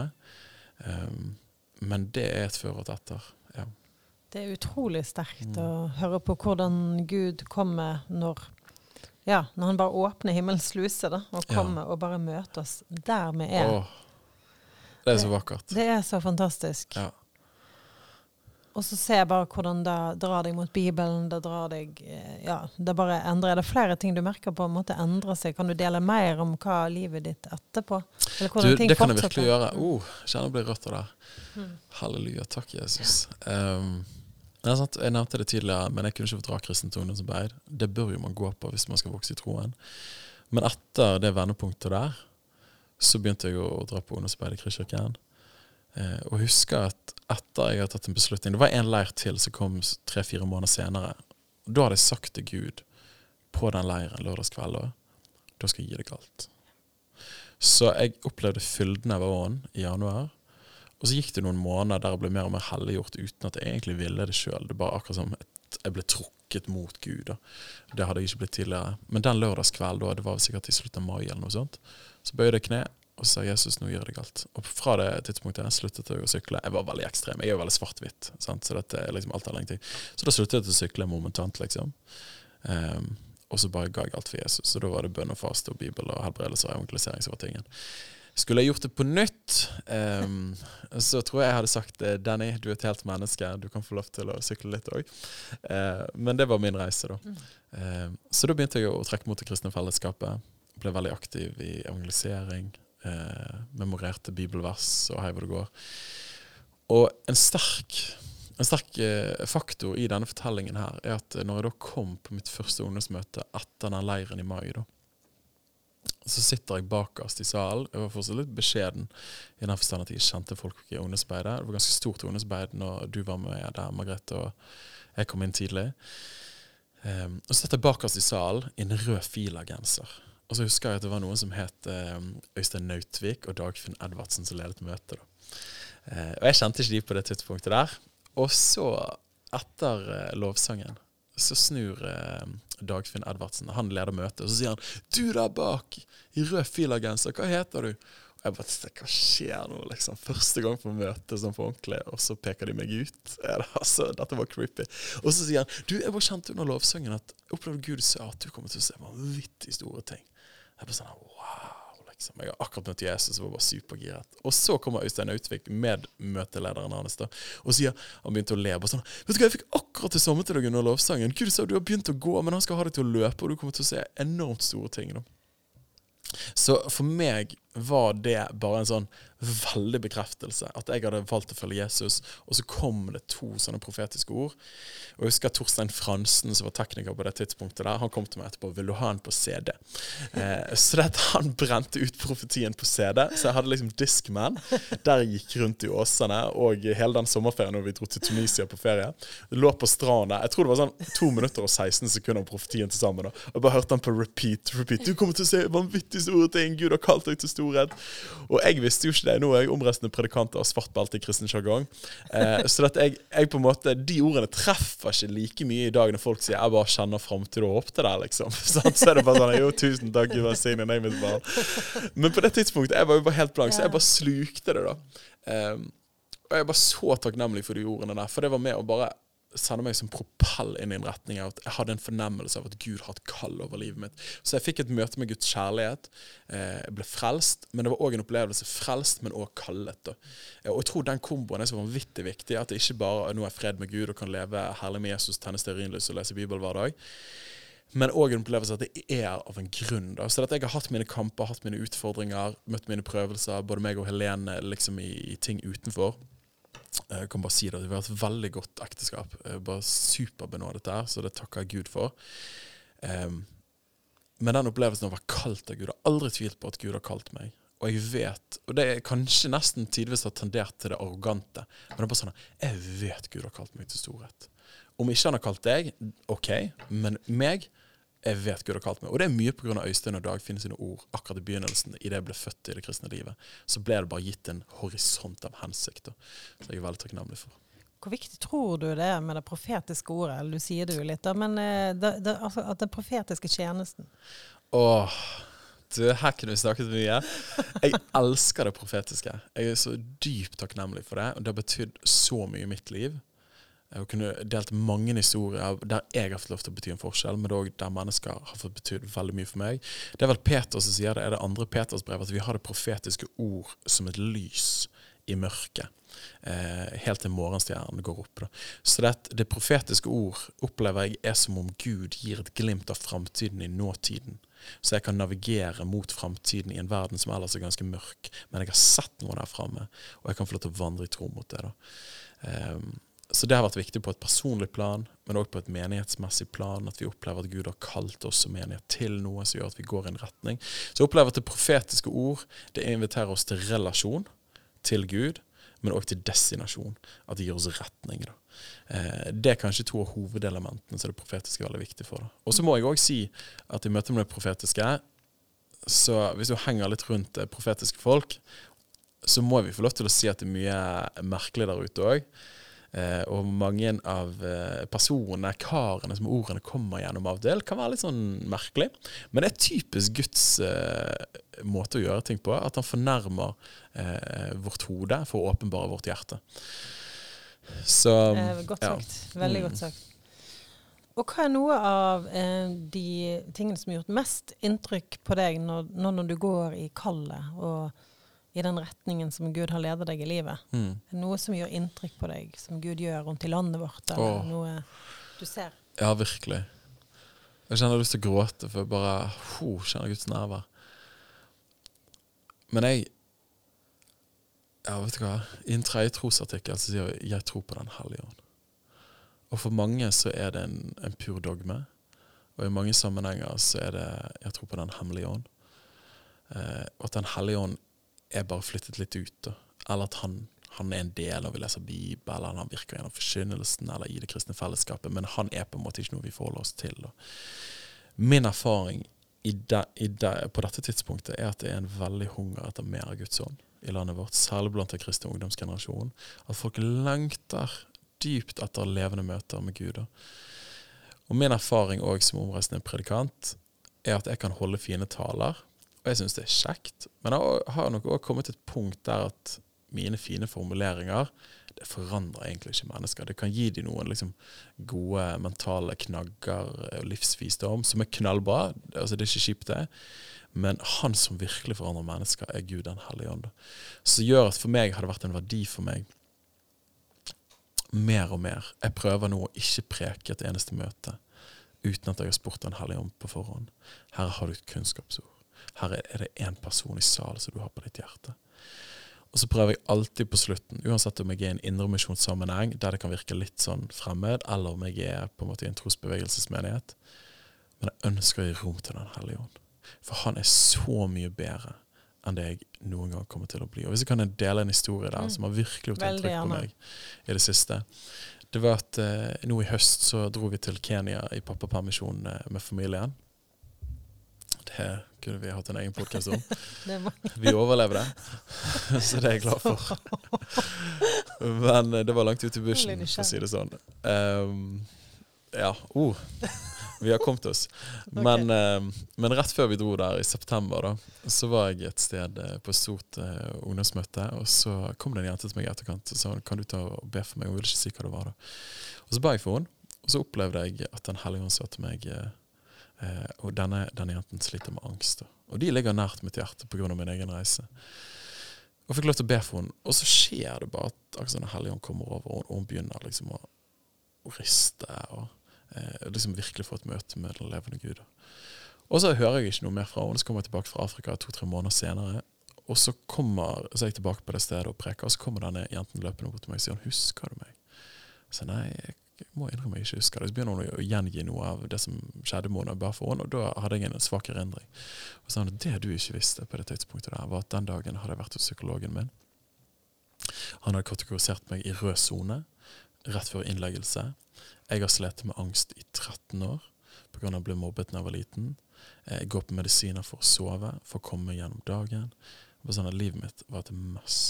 B: men det et før og etter. Ja.
A: Det utrolig sterkt å høre på hvordan Gud kommer når han bare åpner himmelens sluse da, og kommer og bare møter oss der vi
B: det så vakkert.
A: Det så fantastisk.
B: Ja.
A: Og så ser jeg bare hvordan det drar deg mot Bibelen, det drar deg, det bare endrer. Er det flere ting du merker på en måte endrer seg? Kan du dele mer om hva livet ditt etterpå? Eller hvordan ting
B: det kan jeg
A: fortsetter?
B: virkelig gjøre. Kjenner jeg blir rødt av det. Halleluja, takk Jesus. Det sant, jeg nevnte det tidligere, men jeg kunne ikke fått dra kristent ungdomsarbeid. Det bør jo man gå på hvis man skal vokse i troen. Men etter det vendepunktet der, så begynte jeg å dra på ungdomsarbeid i Kristkirken. Og husker at etter jeg hadde tatt en beslutning, det var en leir til som kom 3-4 måneder senere, da hadde jeg sagt til Gud på den leiren lørdagskvelden, da skal jeg gi deg alt. Så jeg opplevde fylden av ånd i januar, og så gikk det noen måneder der jeg ble mer og mer helliggjort uten at jeg egentlig ville det selv. Det var akkurat som jeg ble trukket mot Gud. Da. Det hadde jeg ikke blitt tidligere. Men den lørdagskvelden, det var sikkert i slutten av mai eller noe sånt, så bøyde jeg kne, og så sa Jesus, nå gir jeg deg alt. Og fra det tidspunktet jeg sluttet jeg å sykle. Jeg var veldig ekstrem. Jeg veldig svart-hvitt. Sant? Så dette liksom alt eller ingenting. Så da sluttet jeg å sykle momentant, liksom. Og så bare ga jeg alt for Jesus. Så da var det bønn og faste og Bibel og helbredelse og evangelisering som var tingen. Skulle jeg gjort det på nytt, så tror jeg hadde sagt, Danny, du et helt menneske. Du kan få lov til å sykle litt også. Men det var min reise da. Så da begynte jeg å trekke mot det kristne fellesskapet. Ble veldig aktiv i evangelisering. Memorerte bibelvers og hei hvor det går. Og en sterk faktor i denne fortellingen her at når jeg da kom på mitt første ungdomsmøte etter den leiren i mai da, så sitter jeg bakerst i salen. Jeg var fortsatt litt beskjeden i den forstand at jeg kjente folk i ungdomsarbeidet. Det var ganske stort ungdomsarbeid når du var med der, Margrethe, og jeg kom inn tidlig. Og så sitter jeg bakerst i salen i en rød filagenser. Og så husker jeg at det var noen som het Øystein Nautvik og Dagfinn Edvardsen som ledet møte. Og jeg kjente ikke de på det tidspunktet der. Og så, etter lovsangen, så snur Dagfinn Edvardsen, han leder møte, og så sier han, du der bak, i rød filagenser, hva heter du? Og jeg bare, hva skjer nå, liksom? Første gang på møte som for ordentlig, og så peker de meg ut. Altså, dette var creepy. Og så sier han, du, jeg bare kjente under lovsangen at opplevde Gud sa at du kommer til å se vanvittig store ting. Jeg bare sånn, wow, liksom. Jeg har akkurat møtt Jesus, og var bare supergiret. Og så kommer Øystein Nautvik med møtelederen hans da, og sier, han begynte å le, og sånn, vet du hva, jeg fikk akkurat det samme til deg under lovsangen. Gud sa, du har begynt å gå, men han skal ha deg til å løpe, og du kommer til å se enormt store ting da. Så for meg var det bare en sånn veldig bekreftelse at jeg hadde valgt å følge Jesus, og så kom det 2 sånne profetiske ord. Og jeg husker Torstein Fransen, som var tekniker på det tidspunktet der, han kom til meg etterpå, vil du ha en på CD? Så det at han brente ut profetien på CD, så jeg hadde liksom Discman, der jeg gikk rundt i Åsane, og hele den sommerferien når vi dro til Tunisia på ferie, det lå på stranden, jeg tror det var sånn 2 minutter og 16 sekunder om profetien til sammen, og jeg bare hørte han på repeat, du kommer til å se vanvittig store ting, Gud har kalt deg til storhet, og jeg visste jo ikke det. Nå er jeg omreisende predikant av svart belte i kristen jargong. Så at jeg på en måte, de ordene treffer ikke like mye i dag når folk sier, jeg bare kjenner fremtid og håp til det, liksom. Så er det bare sånn, jo, tusen takk, Gud var sin, nei, mitt barn. Men på det tidspunktet, jeg var jo bare helt blank, så jeg bare slukte det da. Og jeg er bare så takknemlig for de ordene der, for det var med å bare sende meg som propell inn i en retning av at jeg hadde en fornemmelse av at Gud hadde kall over livet mitt. Så jeg fikk et møte med Guds kjærlighet. Jeg ble frelst, men det var også en opplevelse frelst, men også kallet. Da. Og jeg tror den komboen er så vanvittig viktig, at det ikke bare nå er fred med Gud og kan leve herlig med Jesus, tenne stearinlys og lese Bibel hver dag, men også en opplevelse at det er av en grunn. Da. Så at jeg har hatt mine kamper, hatt mine utfordringer, møtt mine prøvelser, både meg og Helene liksom i ting utenfor. Jeg kan bare si det, det har vært et veldig godt ekteskap. Bare superbenådet der, så det takker jeg Gud for. Men den opplevelsen av å være kalt av Gud, har aldri tvilt på at Gud har kalt meg. Og jeg vet, og det er kanskje nesten tidvis har tendert til det arrogante, men det er bare sånn, jeg vet Gud har kalt meg til storhet. Om ikke han har kalt deg, ok, men meg, jeg vet Gud har kalt meg. Og det er mye på grunn av Øystein og Dagfinn sine ord, akkurat i begynnelsen, i det jeg ble født i det kristne livet. Så ble det bare gitt en horisont av hensikt, så jeg er veldig takknemlig for.
A: Hvor viktig tror du det er med det profetiske ordet? Du sier det jo litt, men altså, at den profetiske tjenesten.
B: Her kunne vi snakket mye. Jeg elsker det profetiske. Jeg er så dypt takknemlig for det, og det har betydd så mye i mitt liv. Jeg kunne delt mange historier der jeg har fått lov til å bety en forskjell, men også der mennesker har fått betydd veldig mye for meg. Det er vel Peter som sier det, er det andre Peters brev, at vi har det profetiske ord som et lys i mørket. Helt til morgenstjernen går opp. Da. Så det profetiske ord opplever jeg er som om Gud gir et glimt av fremtiden i nåtiden. Så jeg kan navigere mot fremtiden i en verden som ellers er ganske mørk. Men jeg har sett noe der fremme, og jeg kan få lov til å vandre i tro mot det. Da. Så det har vært viktig på et personlig plan, men også på et menighetsmessig plan, at vi opplever at Gud har kalt oss som menighet til noe som gjør at vi går i en retning. Så jeg opplever at det profetiske ord, det inviterer oss til relasjon til Gud, men også til destinasjon, at det gir oss retning. Da. Det er kanskje to av hovedelementene som det profetiske er veldig viktig for. Da. Og så må jeg også si at i møte med det profetiske, så hvis du henger litt rundt profetiske folk, så må vi få lov til å si at det er mye merkelig der ute også. Og mange av personene, karene som ordene kommer gjennom av del, kan være litt sånn merkelig. Men det er typisk Guds måte å gjøre ting på, at han fornærmer vårt hode for å åpenbare vårt hjerte. Så,
A: godt sagt. Veldig godt sagt. Og hva er noe av de tingene som har gjort mest inntrykk på deg når du går i kallet og i den retningen som Gud har ledet deg i livet? Noe som gjør inntrykk på deg, som Gud gjør rundt i landet vårt, eller noe du ser?
B: Ja, virkelig. Jeg kjenner lyst til å gråte, for jeg bare kjenner Guds nærvær. Men vet du hva? I en tredje trosartikkel så sier jeg tror på den hellige ånd. Og for mange så er det en pur dogme, og i mange sammenhenger så er det jeg tror på den hemmelige ånd. Og at den hellige ånd er bare flyttet litt ut, da. Eller at han er en del av vi leser Bibel, eller han virker gjennom forkynnelsen, eller i det kristne fellesskapet, men han er på en måte ikke noe vi forholder oss til. Da. Min erfaring på dette tidspunktet er at det er en veldig hunger etter mer av Guds ånd i landet vårt, særlig blant den kristne ungdomsgenerasjonen, at folk lengter dypt etter levende møter med Gud. Da. Og min erfaring også som omreisende predikant er at jeg kan holde fine taler, og jeg synes det er kjekt, men jeg har nok også kommet til et punkt der at mine fine formuleringer, det forandrer egentlig ikke mennesker. Det kan gi de noen liksom, gode mentale knagger og livsvisdom, som er knallbra, altså det er ikke kjipt det, men han som virkelig forandrer mennesker er Gud den hellige ånd. Så gjør at for meg har det vært en verdi for meg mer og mer. Jeg prøver nå å ikke preke et eneste møte uten at jeg har spurt den hellige ånd på forhånd. Her har du et kunnskapsord. Her er det en person i salen som du har på ditt hjerte. Og så prøver jeg alltid på slutten, uansett om jeg er i en indremisjonssammenheng, der det kan virke litt sånn fremmed, eller om jeg er på en måte i en trosbevegelsesmenighet. Men jeg ønsker å gi rom til den hellige ånd. For han er så mye bedre enn det jeg noen gang kommer til å bli. Og hvis jeg kan dele en historie der, som har virkelig gjort inntrykk på meg i det siste. Det var at nå i høst så dro vi til Kenya i pappapermisjon med familien. Det kunne vi hatt en egen podcast om. Vi overlever det, så det er jeg glad for. Men det var langt ut i bushen, for å si det sånn. Vi har kommet oss. Men rett før vi dro der i september, da, så var jeg et sted på et stort ungdomsmøte, og så kom det en jente til meg i etterkant, og sa, kan du ta og be for meg? Hun ville ikke si hva det var da. Og så ba jeg for henne, og så opplevde jeg at den hellige ånd sa til meg, og denne jenten sliter med angst. Og de ligger nært mitt hjerte på grunn av min egen reise. Og fikk lov til å be for henne. Og så skjer det bare at den hellige ånd kommer over, og hun begynner liksom å riste, og liksom virkelig få et møte med den levende Gud. Og så hører jeg ikke noe mer fra henne. Så kommer jeg tilbake fra Afrika 2-3 måneder senere, og så er jeg tilbake på det stedet og preker, og så kommer denne jenten løpende bort til meg og sier, husker du meg? Så nei, Jeg må innrømme jeg ikke husker det. Så begynner hun å gjengi noe av det som skjedde med henne bare for henne, og da hadde jeg en svak erindring. Og så sa hun, det du ikke visste på det tidspunktet der, var at den dagen hadde jeg vært hos psykologen min. Han hadde kategorisert meg i rød zone, rett før innleggelse. Jeg har slet med angst i 13 år, på grunn av å bli mobbet når jeg var liten. Jeg går på medisiner for å sove, for å komme gjennom dagen. Det var sånn at livet mitt var et mess.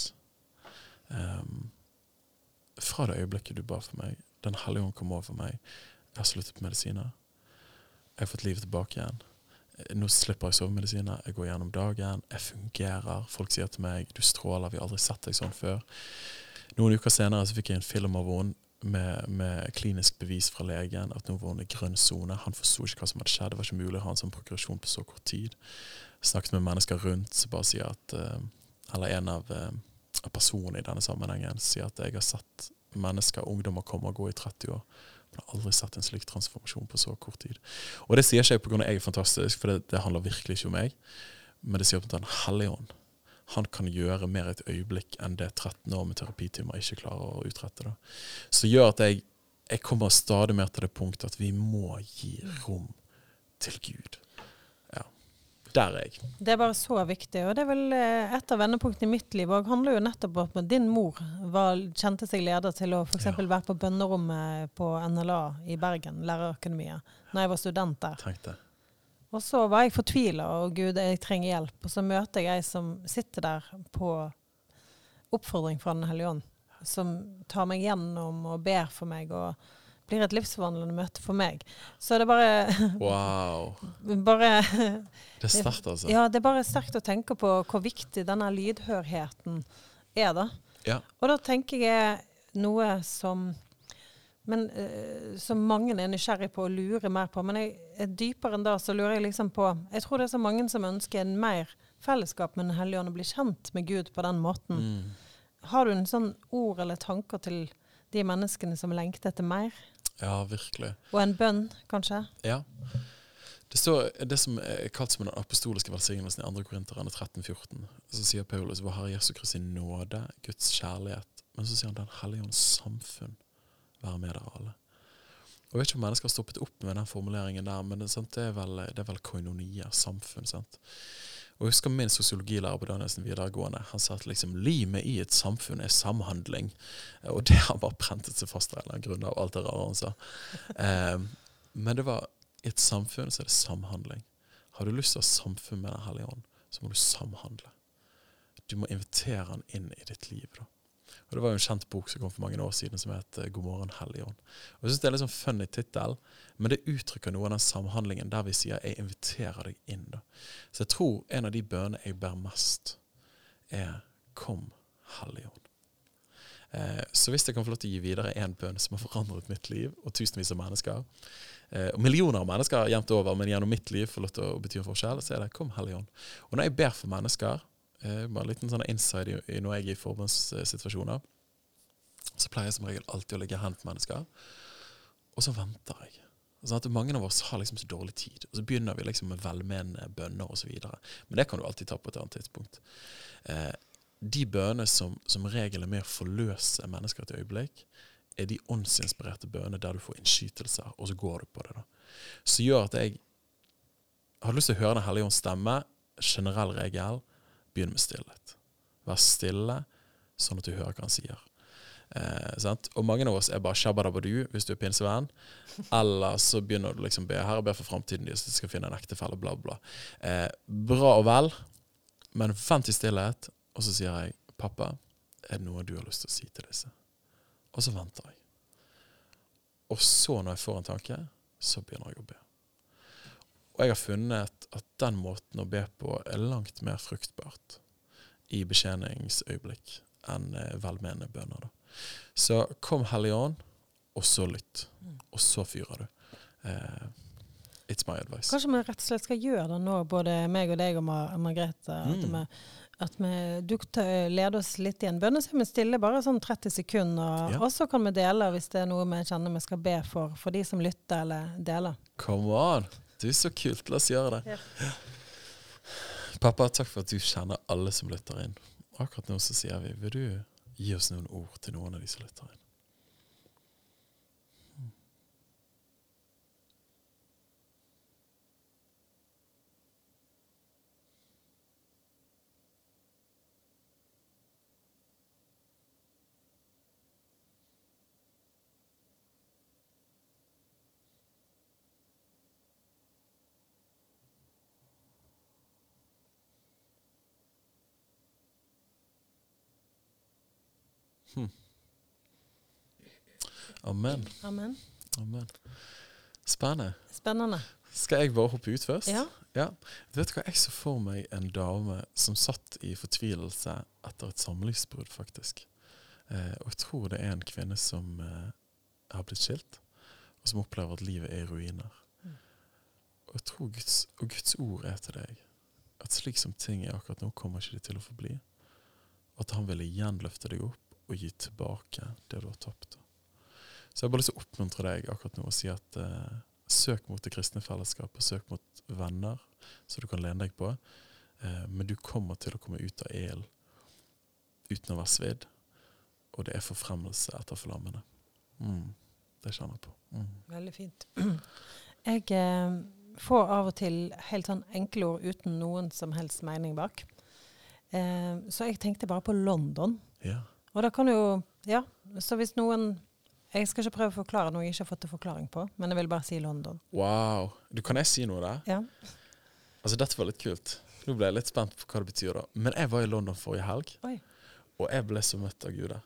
B: Fra det øyeblikket du ba for meg, Den hellige ånd kom over for meg. Jeg har sluttet på medisiner. Jeg har fått livet tilbake igjen. Nå slipper jeg sovemedisiner. Jeg går gjennom dagen. Jeg fungerer. Folk sier til meg, du stråler, vi har aldri sett deg sånn før. Noen uker senere så fikk jeg en film av henne med klinisk bevis fra legen at nå var hun i grønn zone. Han forstod ikke hva som hadde skjedd. Det var ikke mulig å ha en sånn progresjon på så kort tid. Jeg snakket med mennesker rundt som bare sier at eller en av personene i denne sammenhengen sier at jeg har sett mennesker, ungdommer komme og gå i 30 år. Men jeg har aldri sett en slik transformasjon på så kort tid. Og det sier ikke jeg på grunn av jeg er fantastisk, for det handler virkelig ikke om meg. Men det sier på den hellige ånd. Han kan gjøre mer i et øyeblikk enn det 13 år med terapitimer ikke klarer å utrette. Da. Så gjør at jeg kommer stadig mer til det punktet at vi må gi rom til Gud. Der er jeg. Det
A: er bare så viktig, og det er vel et av vendepunktene i mitt liv, og handler jo nettopp om at din mor kjente seg leder til å for eksempel være på bønnerommet på NLA i Bergen, lærerøkonomiet, når jeg var student der.
B: Tenkte.
A: Og så var jeg fortvilet, og Gud, jeg trenger hjelp. Og så møter jeg som sitter der på oppfordring fra Den hellige ånd, som tar meg gjennom og ber for meg, og blir et livsforvandlende møte for meg. Så det er bare...
B: Wow!
A: bare,
B: det er sterkt, altså.
A: Ja, det er bare sterkt å tenke på hvor viktig denne lydhørheten er, da.
B: Ja.
A: Og da tenker jeg noe som... Men som mange er nysgjerrig på og lurer mer på. Men dypere enn da så lurer jeg liksom på... Jeg tror det er så mange som ønsker en mer fellesskap med Den hellige ånd og bli kjent med Gud på den måten. Har du en sånn ord eller tanker til de menneskene som lengter etter mer?
B: Ja, virkelig.
A: Og en bønn, kanskje?
B: Ja. Det står det som er kalt som den apostoliske velsignelsen i 2. Korinterne 13-14. Så sier Paulus, vår Herre Jesu Kristi nåde, Guds kjærlighet. Men så sier han, den hellige ånds samfunn, være med dere alle. Og jeg vet ikke om mennesker har stoppet opp med den formuleringen der, men det er vel koinonia, samfunn, sant? Og jeg husker min sosiologilærer på Danielsen videregående. Han sa at liksom, limet i et samfunn er samhandling. Og det har bare prentet seg fast av en eller annen grunn av alt det rare han sa. Men det var, i et samfunn så er det samhandling. Har du lyst til å ha samfunn med Den hellige ånd, så må du samhandle. Du må invitere han inn i ditt liv da. Og det var jo en kjent bok som kom for mange år siden som heter God morgen, Hellige ånd. Og jeg synes det er litt sånn funny titel, men det uttrykker noe av den samhandlingen der vi sier jeg inviterer deg inn da. Så jeg tror en av de bønene jeg ber mest er kom, Hellige ånd. Så hvis jeg kan få lov til å gi videre en bønn som har forandret mitt liv, og tusenvis av mennesker, og millioner av mennesker gjemt over, men gjennom mitt liv får lov til å bety en forskjell, så er det kom, Hellige ånd. Og når jeg ber for mennesker, bare en liten sånn inside i når jeg er i forbundssituasjoner, så pleier jeg som regel alltid å legge hen på mennesker, og så venter jeg. Sånn at mange av oss har liksom så dårlig tid, og så begynner vi liksom med velmenende bønner og så videre. Men det kan du alltid ta på et annet tidspunkt. De bønner som regel er med å forløse mennesker et øyeblikk, er de åndsinspirerte bønner der du får innskytelser, og så går du på det da. Så gjør at jeg har lyst til å høre Den hellige ånds stemme, generell regel, begynn med stillhet. Vær stille, sånn at du hører hva han sier. Sant? Og mange av oss er bare shabadabadu hvis du er pinsevenn, eller så begynner du liksom be, her og be for fremtiden hvis du skal finne en ektefelle, bla bla. Bra og vel, men vent i stillhet, og så sier jeg, pappa, er det noe du har lyst til å si til disse? Og så venter jeg. Og så når jeg får en tanke, så begynner jeg å be. Og jeg har funnet at den måten å be på er langt mer fruktbart i betjeningsøyeblikk enn velmenende bønner. Da. Så kom Hellige ånd, og så lytt. Og så fyrer du. It's my advice.
A: Kanskje vi rett og slett skal gjøre det nå, både meg og deg og Margrethe, at du leder oss litt i en bønn, så vi stille bare sånn 30 sekunder, og så kan vi dele hvis det er noe vi kjenner vi skal be for de som lytter eller deler.
B: Come on! Du er så kult, la oss gjøre det. Ja. Pappa, takk for at du kjenner alle som lytter inn. Akkurat nå så sier vi, vil du gi oss noen ord til noen av de som lytter inn? Amen.
A: Amen.
B: Amen.
A: Spennende.
B: Skal jeg bare hoppe ut først?
A: Ja.
B: Ja. Du vet hva, jeg så for meg en dame som satt i fortvilelse etter et samlivsbrudd, faktisk. Og jeg tror det er en kvinne som har blitt skilt, og som opplever at livet er i ruiner. Og jeg tror Guds ord er til deg, at slik som ting er akkurat nå, kommer ikke det til å forbli. Og at han vil igjen løfte deg opp og gi tilbake det du har tapt. Så jeg har bare lyst til å oppmuntre deg akkurat nå og si at søk mot det kristne fellesskapet, søk mot venner så du kan lene deg på, men du kommer til å komme ut av elen uten å være svidd, og det er forfremmelse etter flammene. Det kjenner jeg på.
A: Veldig fint. Jeg får av og til helt sånn enkle ord uten noen som helst mening bak. Så jeg tenkte bare på London.
B: Ja.
A: Og da kan jo, så hvis noen... Jeg skal ikke prøve å forklare noe jeg ikke har fått en forklaring på, men jeg vil bare si London.
B: Wow. Kan jeg si noe der?
A: Ja.
B: Altså, dette var litt kult. Nå ble jeg litt spent på hva det betyr da. Men jeg var i London forrige helg, og jeg ble så møtt av Gud.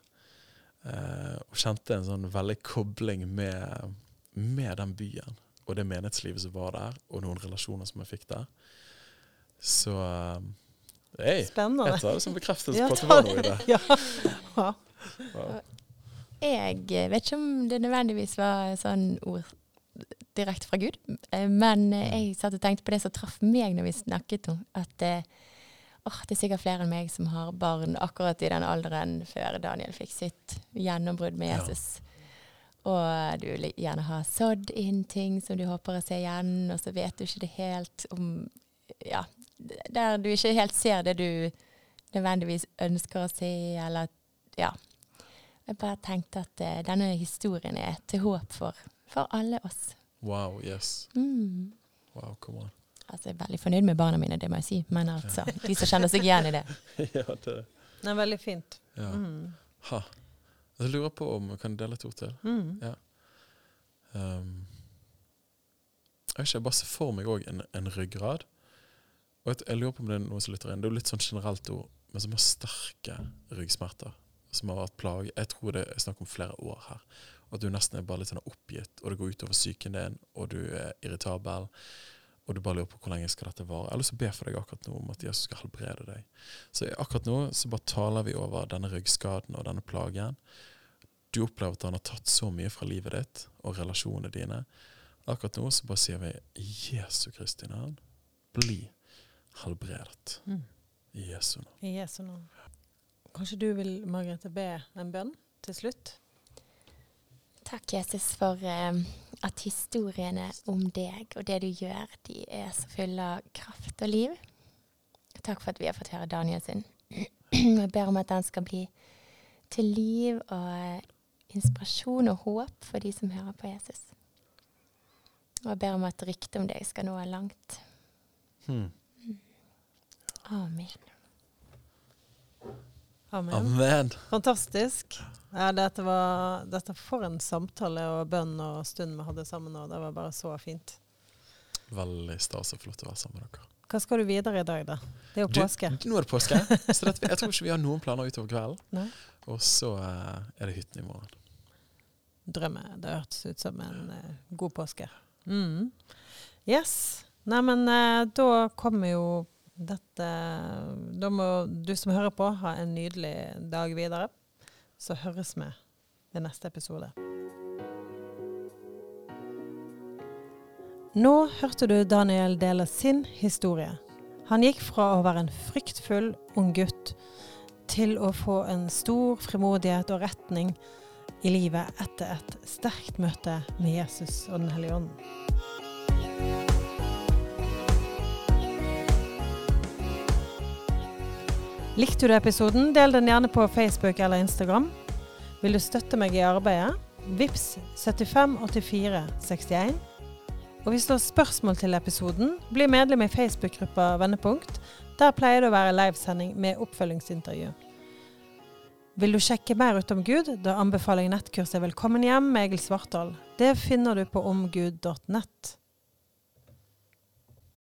B: Og kjente en sånn veldig kobling med den byen, og det menighetslivet som var der, og noen relasjoner som jeg fikk der. Så,
A: spennende.
B: Jeg tar det som bekreftelse på at det var noe i det.
A: Ja.
B: Wow.
C: Jeg vet ikke om det nødvendigvis var sånn ord direkte fra Gud, men jeg satt og tenkte på det som traff meg når vi snakket om at det er sikkert flere enn meg som har barn akkurat i den alderen før Daniel fikk sitt gjennombrudd med Jesus. Og du vil gjerne ha sådd inn ting som du håper å se igjen, og så vet du ikke det helt om, der du ikke helt ser det du nødvendigvis ønsker å se, eller Jeg bare tenkte at denne historien er til håp for alle oss.
B: Wow, yes. Wow, come on.
C: Altså, jeg er veldig fornøyd med barna mine, det må jeg si. Men altså, de som kjenner seg igjen i det.
B: Ja, det.
A: Det er veldig fint.
B: Ja. Jeg lurer på om jeg kan dele to til. Ja. Jeg bare ser for meg også en ryggrad. Og jeg lurer på om det er noe som lytter inn. Det er jo litt sånn generelt ord, men som har sterke ryggsmerter. Som har vært plage. Jeg tror det er snakk om flere år her. At du nesten er bare litt sånn oppgitt, og det går utover psyken din, og du er irritabel, og du bare lurer på hvor lenge skal dette vare. Eller så ber for deg akkurat nå om at Jesus skal helbrede deg. Så akkurat nå så bare taler vi over denne ryggskaden og denne plagen. Du opplever at han har tatt så mye fra livet ditt og relasjonene dine. Akkurat nå så bare sier vi Jesu Kristi navn, bli helbredet. I Jesu navn.
A: I Jesu navn. Kanskje du vil, Margrethe, be en bønn til slutt?
C: Takk, Jesus, for at historiene om deg og det du gjør, de er så fulle av kraft og liv. Takk for at vi har fått høre Daniel sin. Jeg ber om at den skal bli til liv og inspirasjon og håp for de som hører på Jesus. Og jeg ber om at ryktet om deg skal nå langt. Amen.
B: Amen.
A: Fantastisk. Ja, dette for en samtale og bønn og stund vi hadde sammen nå. Det var bare så fint.
B: Veldig stas og flott å være sammen med dere.
A: Hva skal du videre i dag da? Det er jo påske.
B: Nå er det påske, så jeg tror ikke vi har noen planer utover kvelden.
A: Nei.
B: Og så er det hytten i morgen.
A: Drømme. Det hørtes ut som en god påske. Yes. Nei, men da kommer jo dette, da må du som hører på ha en nydelig dag videre, så høres vi i neste episode. Nå hørte du Daniel dele sin historie. Han gikk fra å være en fryktfull ung gutt til å få en stor frimodighet og retning i livet etter et sterkt møte med Jesus og den hellige ånden. Likte du episoden? Del den gjerne på Facebook eller Instagram. Vil du støtte meg i arbeidet? Vips 758461. Og hvis du har spørsmål til episoden, bli medlem i Facebook-gruppa Vendepunkt. Der pleier det å være livesending med oppfølgingsintervju. Vil du sjekke mer ut om Gud? Da anbefaler jeg nettkurset Velkommen hjem med Egil Svartdal. Det finner du på omgud.nett.